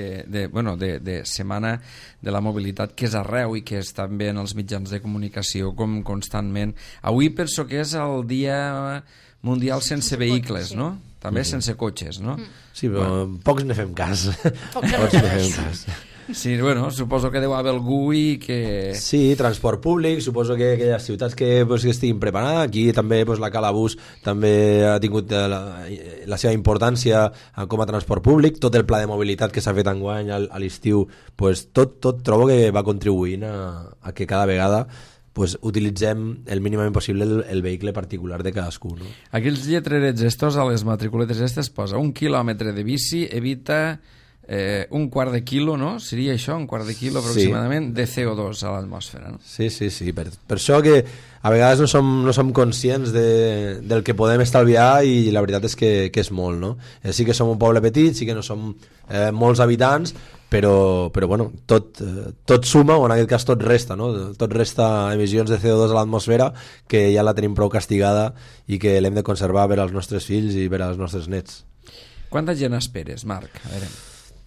de setmana de la mobilitat, que és arreu i que és també en els mitjans de comunicació com constantment. Avui penso que és el Dia Mundial sense vehicles, no? També sense cotxes, no? Sí, però pocs ne fem cas. Pocs ne fem cas. Sí, bueno, suposo que deu haver algú i que... Sí, transport públic, suposo que aquelles ciutats que estiguin preparades. Aquí també la Cala Bus també ha tingut la seva importància com a transport públic. Tot el pla de mobilitat que s'ha fet enguany a l'estiu, tot trobo que va contribuint a que cada vegada utilitzem el mínimament possible el vehicle particular de cadascú, no? Aquells lletrerets estos, a les matriculetes estes, posa 1 quilòmetre de bici evita... un quart de quilo, no? Seria això, un quart de quilo aproximadament de CO2 a l'atmosfera, no? Sí. Per això que a vegades no som conscients del que podem estalviar, i la veritat és que és molt, no? Sí que som un poble petit, sí que no som molts habitants, però bueno, tot suma, o en aquest cas tot resta, no? Tot resta emissions de CO2 a l'atmosfera, que ja la tenim prou castigada i que l'hem de conservar per als nostres fills i per als nostres nets. Quanta gent esperes, Marc? A veure...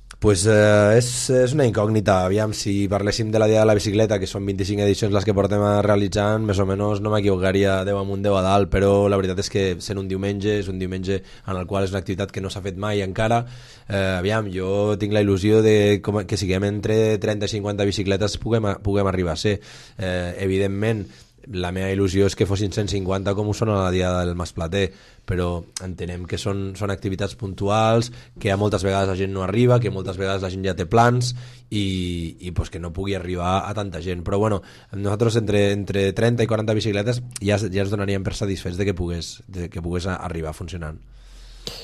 És una incògnita. Aviam, si parléssim de la Dia de la Bicicleta, que són 25 edicions les que portem realitzant, més o menys no m'equivocaria 10 amunt, 10 a dalt, però la veritat és que sent un diumenge, és un diumenge en el qual és una activitat que no s'ha fet mai encara. Aviam, jo tinc la il·lusió de que siguem entre 30 i 50 bicicletes puguem arribar a ser. Evidentment, la meva il·lusió és que fossin 150 com ho són a la Dia del Masplater, però entenem que són activitats puntuals, que a moltes vegades la gent no arriba, que moltes vegades la gent ja té plans i que no pugui arribar a tanta gent. Però bueno, nosaltres entre 30 i 40 bicicletes ja ens donaríem per satisfets de que pogués arribar funcionant.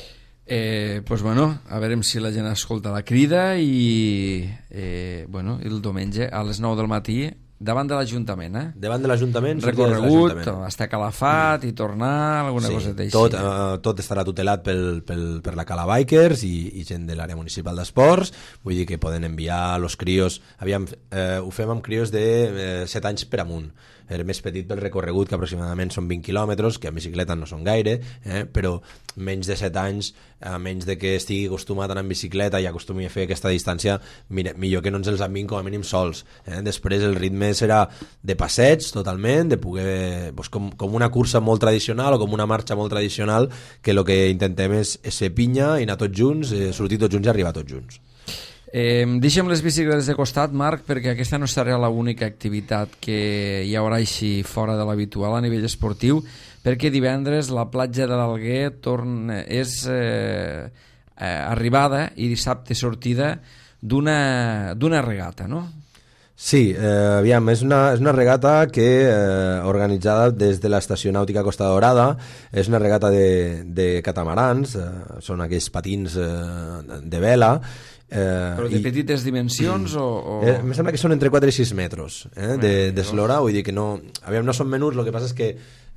Pues bueno, a veure si la gent escolta la crida i el diumenge a les 9 del matí davant de l'Ajuntament, Davant de l'Ajuntament. Recorregut, estar calafat i tornar, alguna coseta així. Tot estarà tutelat per la Cala Bikers i gent de l'àrea municipal d'esports, vull dir que poden enviar els crios, ho fem amb crios de 7 anys per amunt. Era més petit pel recorregut, que aproximadament són 20 quilòmetres, que en bicicleta no són gaire, però menys de 7 anys, a menys de que estigui acostumat a anar en bicicleta i acostumi a fer aquesta distància, millor que no ens els enviïn com a mínim sols. Després el ritme serà de passeig totalment, de poder, com una cursa molt tradicional o com una marxa molt tradicional, que el que intentem és ser pinya i anar tots junts, sortir tots junts i arribar tots junts. Deixem les bicicletes de costat, Marc, perquè aquesta no serà l'única activitat que hi haurà així fora de l'habitual a nivell esportiu, perquè divendres la platja de l'Alguer és arribada i dissabte sortida d'una regata, no? Sí, aviam, és una regata que organitzada des de l'Estació Nàutica Costa Dorada, és una regata de catamarans, són aquells patins de vela. Però de petites dimensions o... Em sembla que són entre 4 i 6 metres d'eslora, vull dir que no són menuts, el que passa és que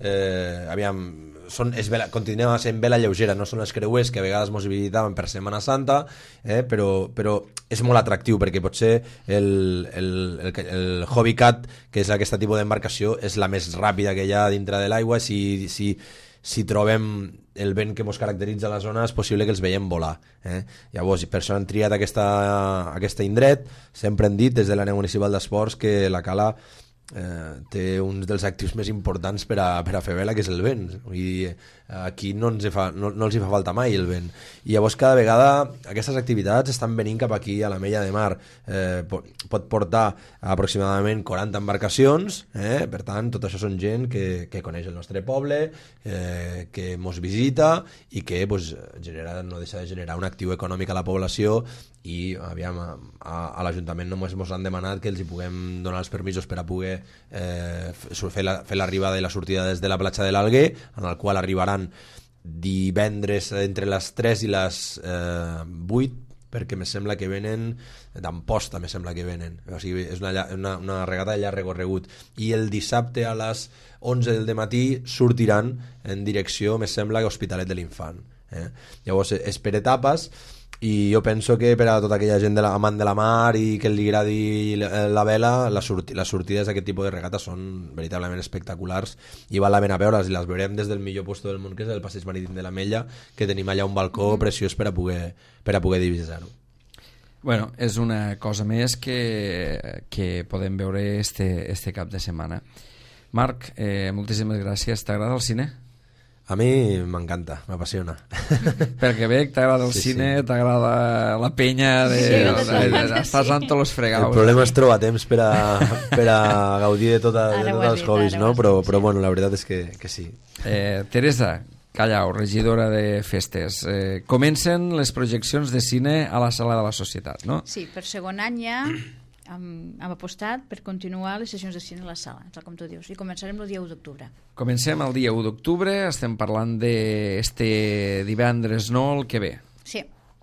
continuen sent vela lleugera, no són els creuers que a vegades mos visitaven per Setmana Santa, però és molt atractiu perquè potser el Hobby Cat, que és aquest tipus d'embarcació, és la més ràpida que hi ha dintre de l'aigua. Si trobem el vent que ens caracteritza a la zona, és possible que els veiem volar. Llavors, per això han triat aquest indret. Sempre hem dit des de l'àrea municipal d'esports que la Cala té un dels actius més importants per a fer vela, que és el vent. Vull dir, aquí no els hi fa falta mai el vent. I llavors cada vegada aquestes activitats estan venint cap aquí a l'Ametlla de Mar. Pot portar aproximadament 40 embarcacions, per tant tot això són gent que coneix el nostre poble, que mos visita i que no deixa de generar un actiu econòmic a la població. I aviam, a l'Ajuntament només ens han demanat que els hi puguem donar els permisos per a poder fer l'arribada i la sortida des de la platja de l'Alguer, en el qual arribaran divendres entre les 3 i les 8, perquè me sembla que venen d'Amposta, me sembla que venen, o sigui, és una regata de llarg recorregut, i el dissabte a les 11 del matí sortiran en direcció, me sembla, que Hospitalet de l'Infant. Llavors és per etapes, i jo penso que per a tota aquella gent amant de la mar i que li agradi la vela, les sortides d'aquest tipus de regates són veritablement espectaculars i val la pena veure's, i les veurem des del millor lloc del món, que és el passeig marítim de l'Ametlla, que tenim allà un balcó preciós per a poder divisar-ho. Bueno, és una cosa més que podem veure este cap de setmana. Marc, moltíssimes gràcies. T'agrada el cine? A mi m'encanta, m'apassiona. Perquè veig, t'agrada el cine, t'agrada la penya, estàs en tots els fregaus. El problema és trobar temps per a gaudir de tots els hobbies, no? Però bueno, la veritat és que sí. Teresa Callau, regidora de festes, comencen les projeccions de cine a la Sala de la Societat, no? Sí, per segon any ja hem apostat per continuar les sessions de cine a la sala, tal com tu dius, i començarem el dia 1 d'octubre. Comencem el dia 1 d'octubre, estem parlant d'este divendres, no, el que ve. Sí.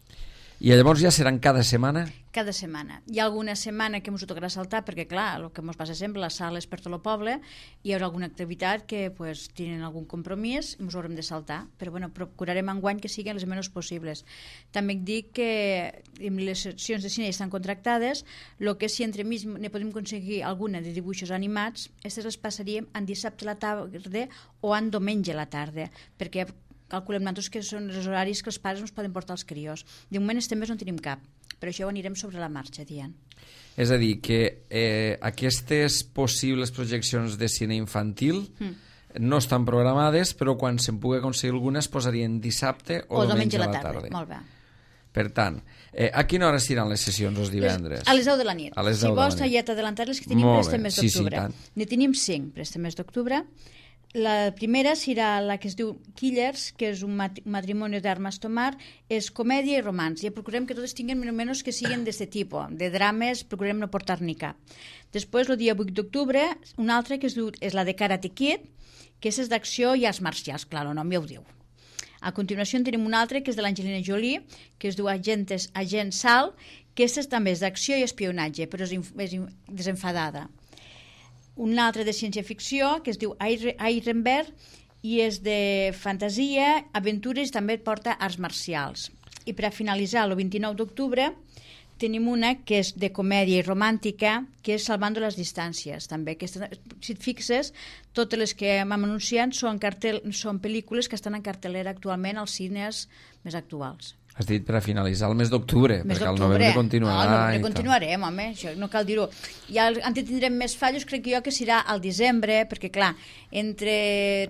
I llavors ja seran cada setmana? Cada setmana. Hi ha alguna setmana que ens ho tocarà saltar, perquè clar, el que ens passa sempre, la sala és per tot el poble, hi haurà alguna activitat que tenen algun compromís i ens ho haurem de saltar, però bueno, procurarem enguany que siguin les menys possibles. També dic que les sessions de cine estan contractades, el que si entre mig ne podem aconseguir alguna de dibuixos animats, aquestes les passaríem en dissabte a la tarda o en diumenge a la tarda, perquè calculem nosaltres que són els horaris que els pares ens poden portar els crios. De moment este mes no tenim cap, però això ho anirem sobre la marxa, dient. És a dir, que aquestes possibles projeccions de cine infantil no estan programades, però quan se'n pugui aconseguir alguna es posarien dissabte o diumenge a la tarda. Molt bé. Per tant, a quina hora seran les sessions els divendres? A les 10 de la nit. Si vols, ja t'adelantar les que tenim per este mes d'octubre. Ne tenim 5 per este mes d'octubre. La primera serà la que es diu Killers, que és un matrimoni d'armes tomar, és comèdia i romans. Ja procurem que totes tinguin menys que siguin d'aquest tipus. De drames procurem no portar-n'hi cap. Després, el dia 8 d'octubre, una altra que és la de Karate Kid, que és d'acció i arts marcials, clar, el nom ja ho diu. A continuació en tenim un altre que és de l'Angelina Jolie, que es diu Agent Sal, que també és d'acció i espionatge, però és desenfadada. Un altre de ciència-ficció que es diu Ironberg i és de fantasia, aventures i també porta arts marcials. I per a finalitzar, el 29 d'octubre tenim una que és de comèdia i romàntica, que és Salvando les distàncies. També, si et fixes, totes les que hem anunciat són pel·lícules que estan en cartelera actualment als cines més actuals. Has dit per a finalitzar el mes d'octubre, perquè el novembre continuarà. El novembre continuarem, home, això no cal dir-ho. Ja en tindrem més fallos, crec jo que serà al desembre, perquè clar, entre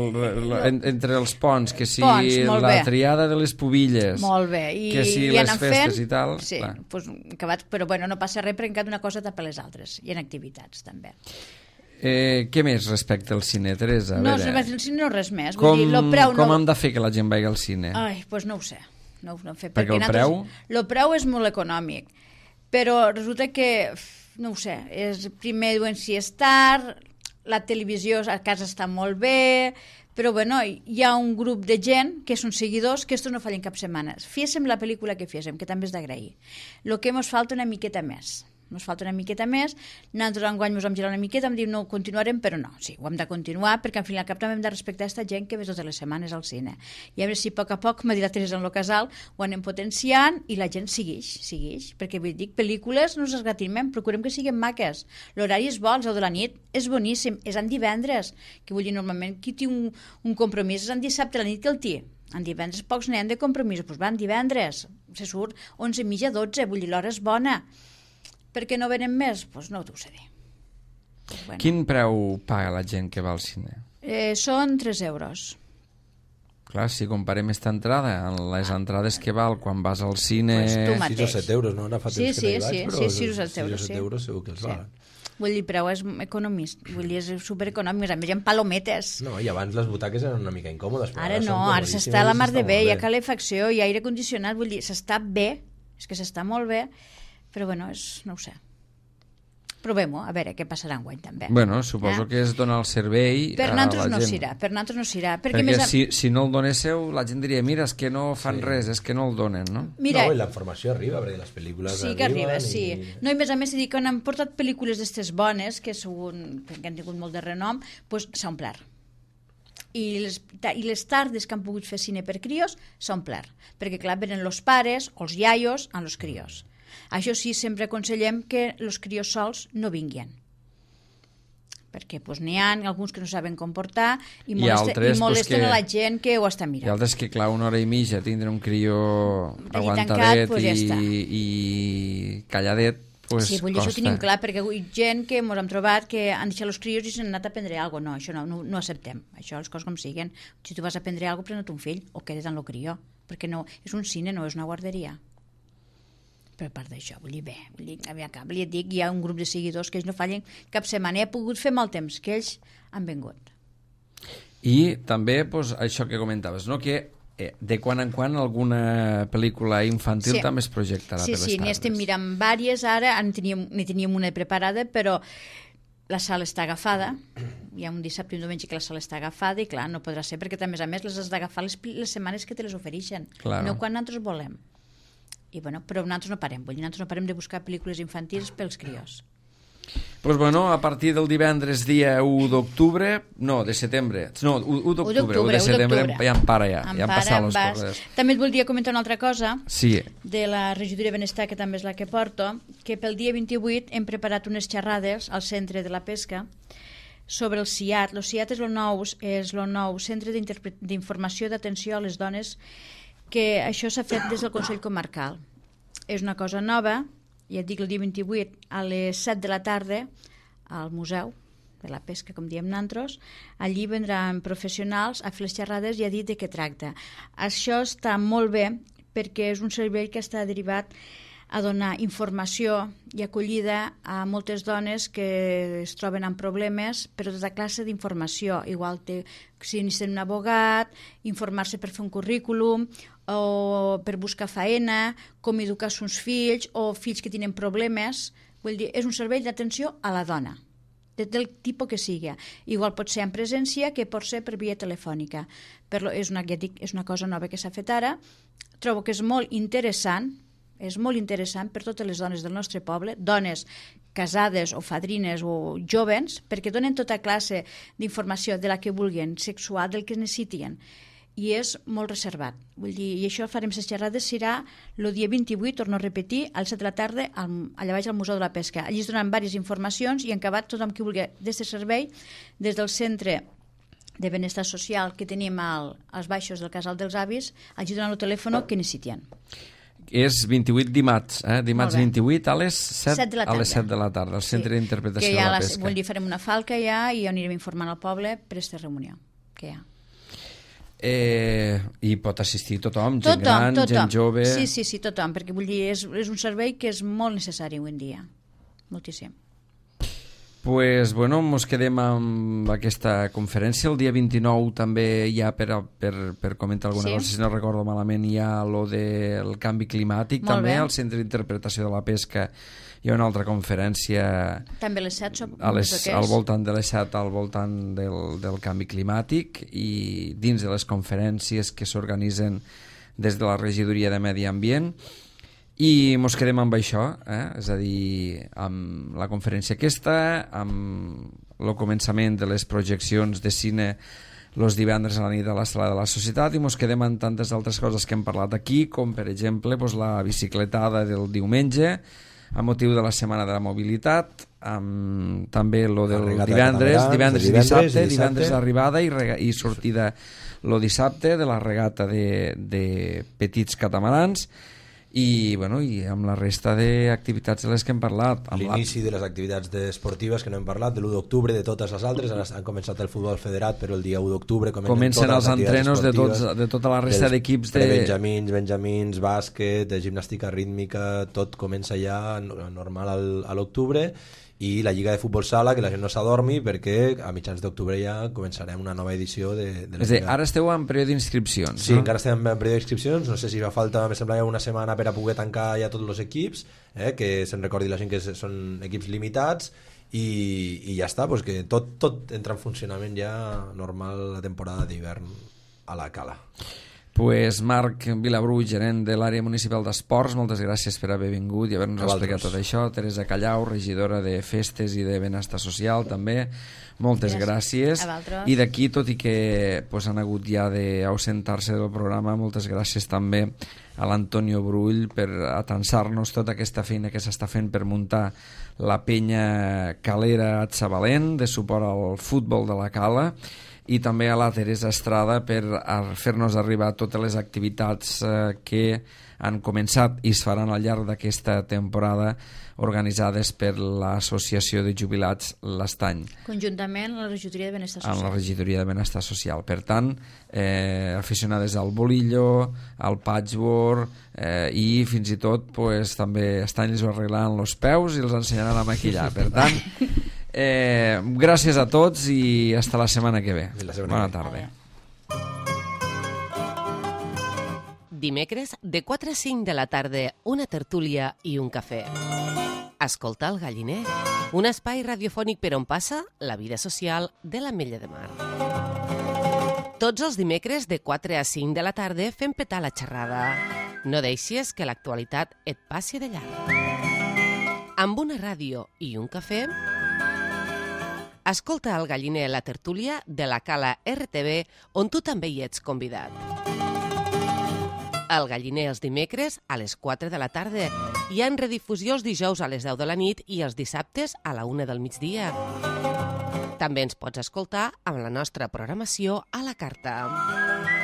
els ponts, que si la triada de les pubilles, que si les festes i tal... Sí, doncs acabat, però bueno, no passa res perquè cada una cosa tapa les altres, i en activitats també. Què més respecte al cine, Teresa? No, respecte al cine no res més. Com hem de fer que la gent vagi al cine? Ai, doncs no ho sé. No fer, perquè el preu? El preu és molt econòmic, però resulta que, no ho sé, primer diuen si és tard, la televisió a casa està molt bé, però bueno, hi ha un grup de gent que són seguidors que estos no fallen cap setmana. Féssim la pel·lícula que féssim, que també és d'agrair. El que ens falta una miqueta més. Nosaltres enguany ens vam girar una miqueta, em diu no, continuarem, però no, sí, ho hem de continuar, perquè al final cap també hem de respectar aquesta gent que ve totes les setmanes al cine. I a veure si a poc, m'ha dit la Teresa en el casal, ho anem potenciant i la gent segueix, perquè vull dir, pel·lícules no ens esgratimem, procurem que siguin maques. L'horari és bo, els 10 de la nit, és boníssim, és en divendres, que vull dir, normalment qui té un compromís és en dissabte a la nit que el té. En divendres pocs n'hi han de compromís, doncs va en divendres, se surt 11:30, 12, vull dir, l'hora és bona. Per què no venen més? Doncs no t'ho sé dir. Bueno. Quin preu paga la gent que va al cine? Són 3 euros. Clar, si comparem esta entrada amb les entrades que val quan vas al cine... 6 o 7 euros, no? Ara fa temps que no hi vaig, però 6 o 7 euros, 6 o 7 euros segur que els valen. Vull dir, preu és economista, vull dir, és supereconòmic, a més hi ha palometes. No, i abans les butaques eren una mica incòmodes. Ara no, ara s'està a la mar de bé, hi ha calefacció, hi ha aire condicionat, vull dir, s'està bé, és que s'està molt bé, però bueno, no ho sé. Provem-ho, a veure què passarà enguany també. Bueno, suposo que és donar el servei per a la gent. Per nosaltres no serà. Perquè si no el donéssiu, la gent diria, mira, és que no fan res, és que no el donen, no? Mira, no, i la informació arriba, perquè les pel·lícules sí que arriba, sí. No, i més a més, quan han portat pel·lícules d'estes bones, que han tingut molt de renom, doncs s'ha omplert. I les tardes que han pogut fer cine per crios s'ha omplert, perquè clar, venen els pares o els iaios amb els crios. Això sí, sempre aconsellem que els crios sols no vinguin, perquè n'hi ha alguns que no saben comportar i molesten a la gent que ho està mirant. I altres que, clar, 1 hora i mitja tindre un crió aguantadet i calladet, sí, vull dir, això ho tenim clar, perquè hi ha gent que ens hem trobat que han deixat els crios i s'han anat a aprendre alguna cosa. No, això no acceptem. Això, les coses com siguen. Si tu vas a aprendre alguna cosa, pren-te un fill o quedes amb el crió, perquè no, és un cine, no és una guarderia. Per part d'això, vull dir, et dic, hi ha un grup de seguidors que ells no fallen cap setmana. He pogut fer molt temps que ells han vingut. I també, això que comentaves, no?, que de quan en quan alguna pel·lícula infantil també es projectarà per les tardes. Sí, n'hi estem mirant diverses, ara n'hi teníem una preparada, però la sala està agafada, hi ha un dissabte i un diumenge que la sala està agafada i clar, no podrà ser, perquè també a més les has d'agafar les setmanes que te les ofereixen, no quan nosaltres volem. I bueno, però nosaltres no parem de buscar pel·lícules infantils pels crios. Doncs bueno, a partir del divendres dia 1 d'octubre, no, de setembre, no, 1 d'octubre, 1 de setembre, ja em para ja han passat les coses. També et voldria comentar una altra cosa, sí, de la regidoria de Benestar, que també és la que porto, que pel dia 28 hem preparat unes xerrades al Centre de la Pesca sobre el CIAT. El CIAT és el nou Centre d'Informació d'atenció a les dones, que això s'ha fet des del Consell Comarcal. És una cosa nova, ja et dic, el dia 28 a les 7 de la tarda al Museu de la Pesca, com diem nosaltres. Allí vendran professionals a fer les xerrades i a dir de què tracta. Això està molt bé perquè és un servei que està derivat a donar informació i acollida a moltes dones que es troben amb problemes, però tota classe d'informació, igual si necessiten un abogat, informar-se per fer un currículum, o per buscar feina, com educar els seus fills, o fills que tenen problemes. Vull dir, és un servei d'atenció a la dona. del tipus que sigui. Igual pot ser en presència que pot ser per via telefònica. Però és una cosa nova que s'ha fet ara. Trobo que és molt interessant per totes les dones del nostre poble, dones casades o fadrines o jovens, perquè donen tota classe d'informació de la que vulguin, sexual, del que necessitien. I és molt reservat. Vull dir, i això farem les xerrades, serà el dia 28, torno a repetir, al 7 de la tarda, allà baix al Museu de la Pesca. Allí es donaran diverses informacions i en acabat tothom que vulgui d'aquest servei, des del centre de benestar social que tenim als baixos del Casal dels Avis, allí donen el telèfon que necessiten. És 28 dimarts, dimarts 28 a les 7 de la tarda. A les 7 de la tarda, al Centre d'Interpretació de la Pesca. Vull dir, farem una falca ja i anirem informant al poble per aquesta reunió que hi ha. I pot assistir tothom, gent gran, gent jove... Sí, tothom, perquè vull dir, és un servei que és molt necessari avui en dia, moltíssim. Pues, bueno, ens quedem amb aquesta conferència. El dia 29 també hi ha, per comentar alguna cosa, si no recordo malament, hi ha lo del canvi climàtic, molt també, al Centre d'Interpretació de la Pesca hi ha una altra conferència també a les 7 al voltant de les 7 al voltant del canvi climàtic, i dins de les conferències que s'organitzen des de la Regidoria de Medi Ambient. I ens quedem amb això, és a dir, amb la conferència aquesta, amb el començament de les projeccions de cine els divendres a la nit a la Sala de la Societat, i ens quedem amb tantes altres coses que hem parlat aquí, com per exemple la bicicletada del diumenge, a motiu de la Setmana de la Mobilitat, amb també el del divendres i dissabte, divendres d'arribada i sortida el dissabte de la regata de petits catamarans, i amb la resta d'activitats de les que hem parlat. L'inici de les activitats esportives que no hem parlat, de l'1 d'octubre, de totes les altres. Ara han començat el futbol federat, però el dia 1 d'octubre comencen els entrenos de tota la resta d'equips benjamins, bàsquet, gimnàstica rítmica, tot comença ja normal a l'octubre. I la Lliga de Futbol Sala, que la gent no s'adormi, perquè a mitjans d'octubre ja començarem una nova edició de la Lliga. Ara esteu en període d'inscripcions, Sí, encara estem en període d'inscripcions. No sé si fa falta, me sembla, una setmana per a poder tancar ja tots els equips, que se'n recordi la gent que són equips limitats, i ja està, doncs que tot entra en funcionament ja normal la temporada d'hivern a la Cala. Pues Marc Vilabru, gerent de l'àrea municipal d'esports, moltes gràcies per haver vingut i haver-nos explicat tot això. Teresa Callau, regidora de Festes i de Benestar Social, també, moltes gràcies. I d'aquí, tot i que han hagut ja d'ausentar-se del programa, moltes gràcies també a l'Antonio Brull per atansar-nos tota aquesta feina que s'està fent per muntar la penya calera Atzabalent, de suport al futbol de la Cala, i també a la Teresa Estrada per fer-nos arribar totes les activitats que han començat i es faran al llarg d'aquesta temporada, organitzades per l'Associació de Jubilats l'Estany. Conjuntament amb la Regidoria de Benestar Social. Amb la Regidoria de Benestar Social. Per tant, aficionades al bolillo, al patchwork, i fins i tot també Estany els arreglaran els peus i els ensenyaran a maquillar. Per tant, gràcies a tots i hasta la setmana que ve. Bona tarda. Dimecres, de 4 a 5 de la tarda, una tertúlia i un cafè. Escoltar el Galliner, un espai radiofònic per on passa la vida social de l'Ametlla de Mar. Tots els dimecres, de 4 a 5 de la tarda, fem petar la xerrada. No deixis que l'actualitat et passi de llarg. Amb una ràdio i un cafè, escolta el Galliner, la tertúlia de la Cala RTV, on tu també hi ets convidat. El Galliner els dimecres a les 4 de la tarda i en redifusió els dijous a les 10 de la nit i els dissabtes a la 1 del migdia. També ens pots escoltar amb la nostra programació a la carta.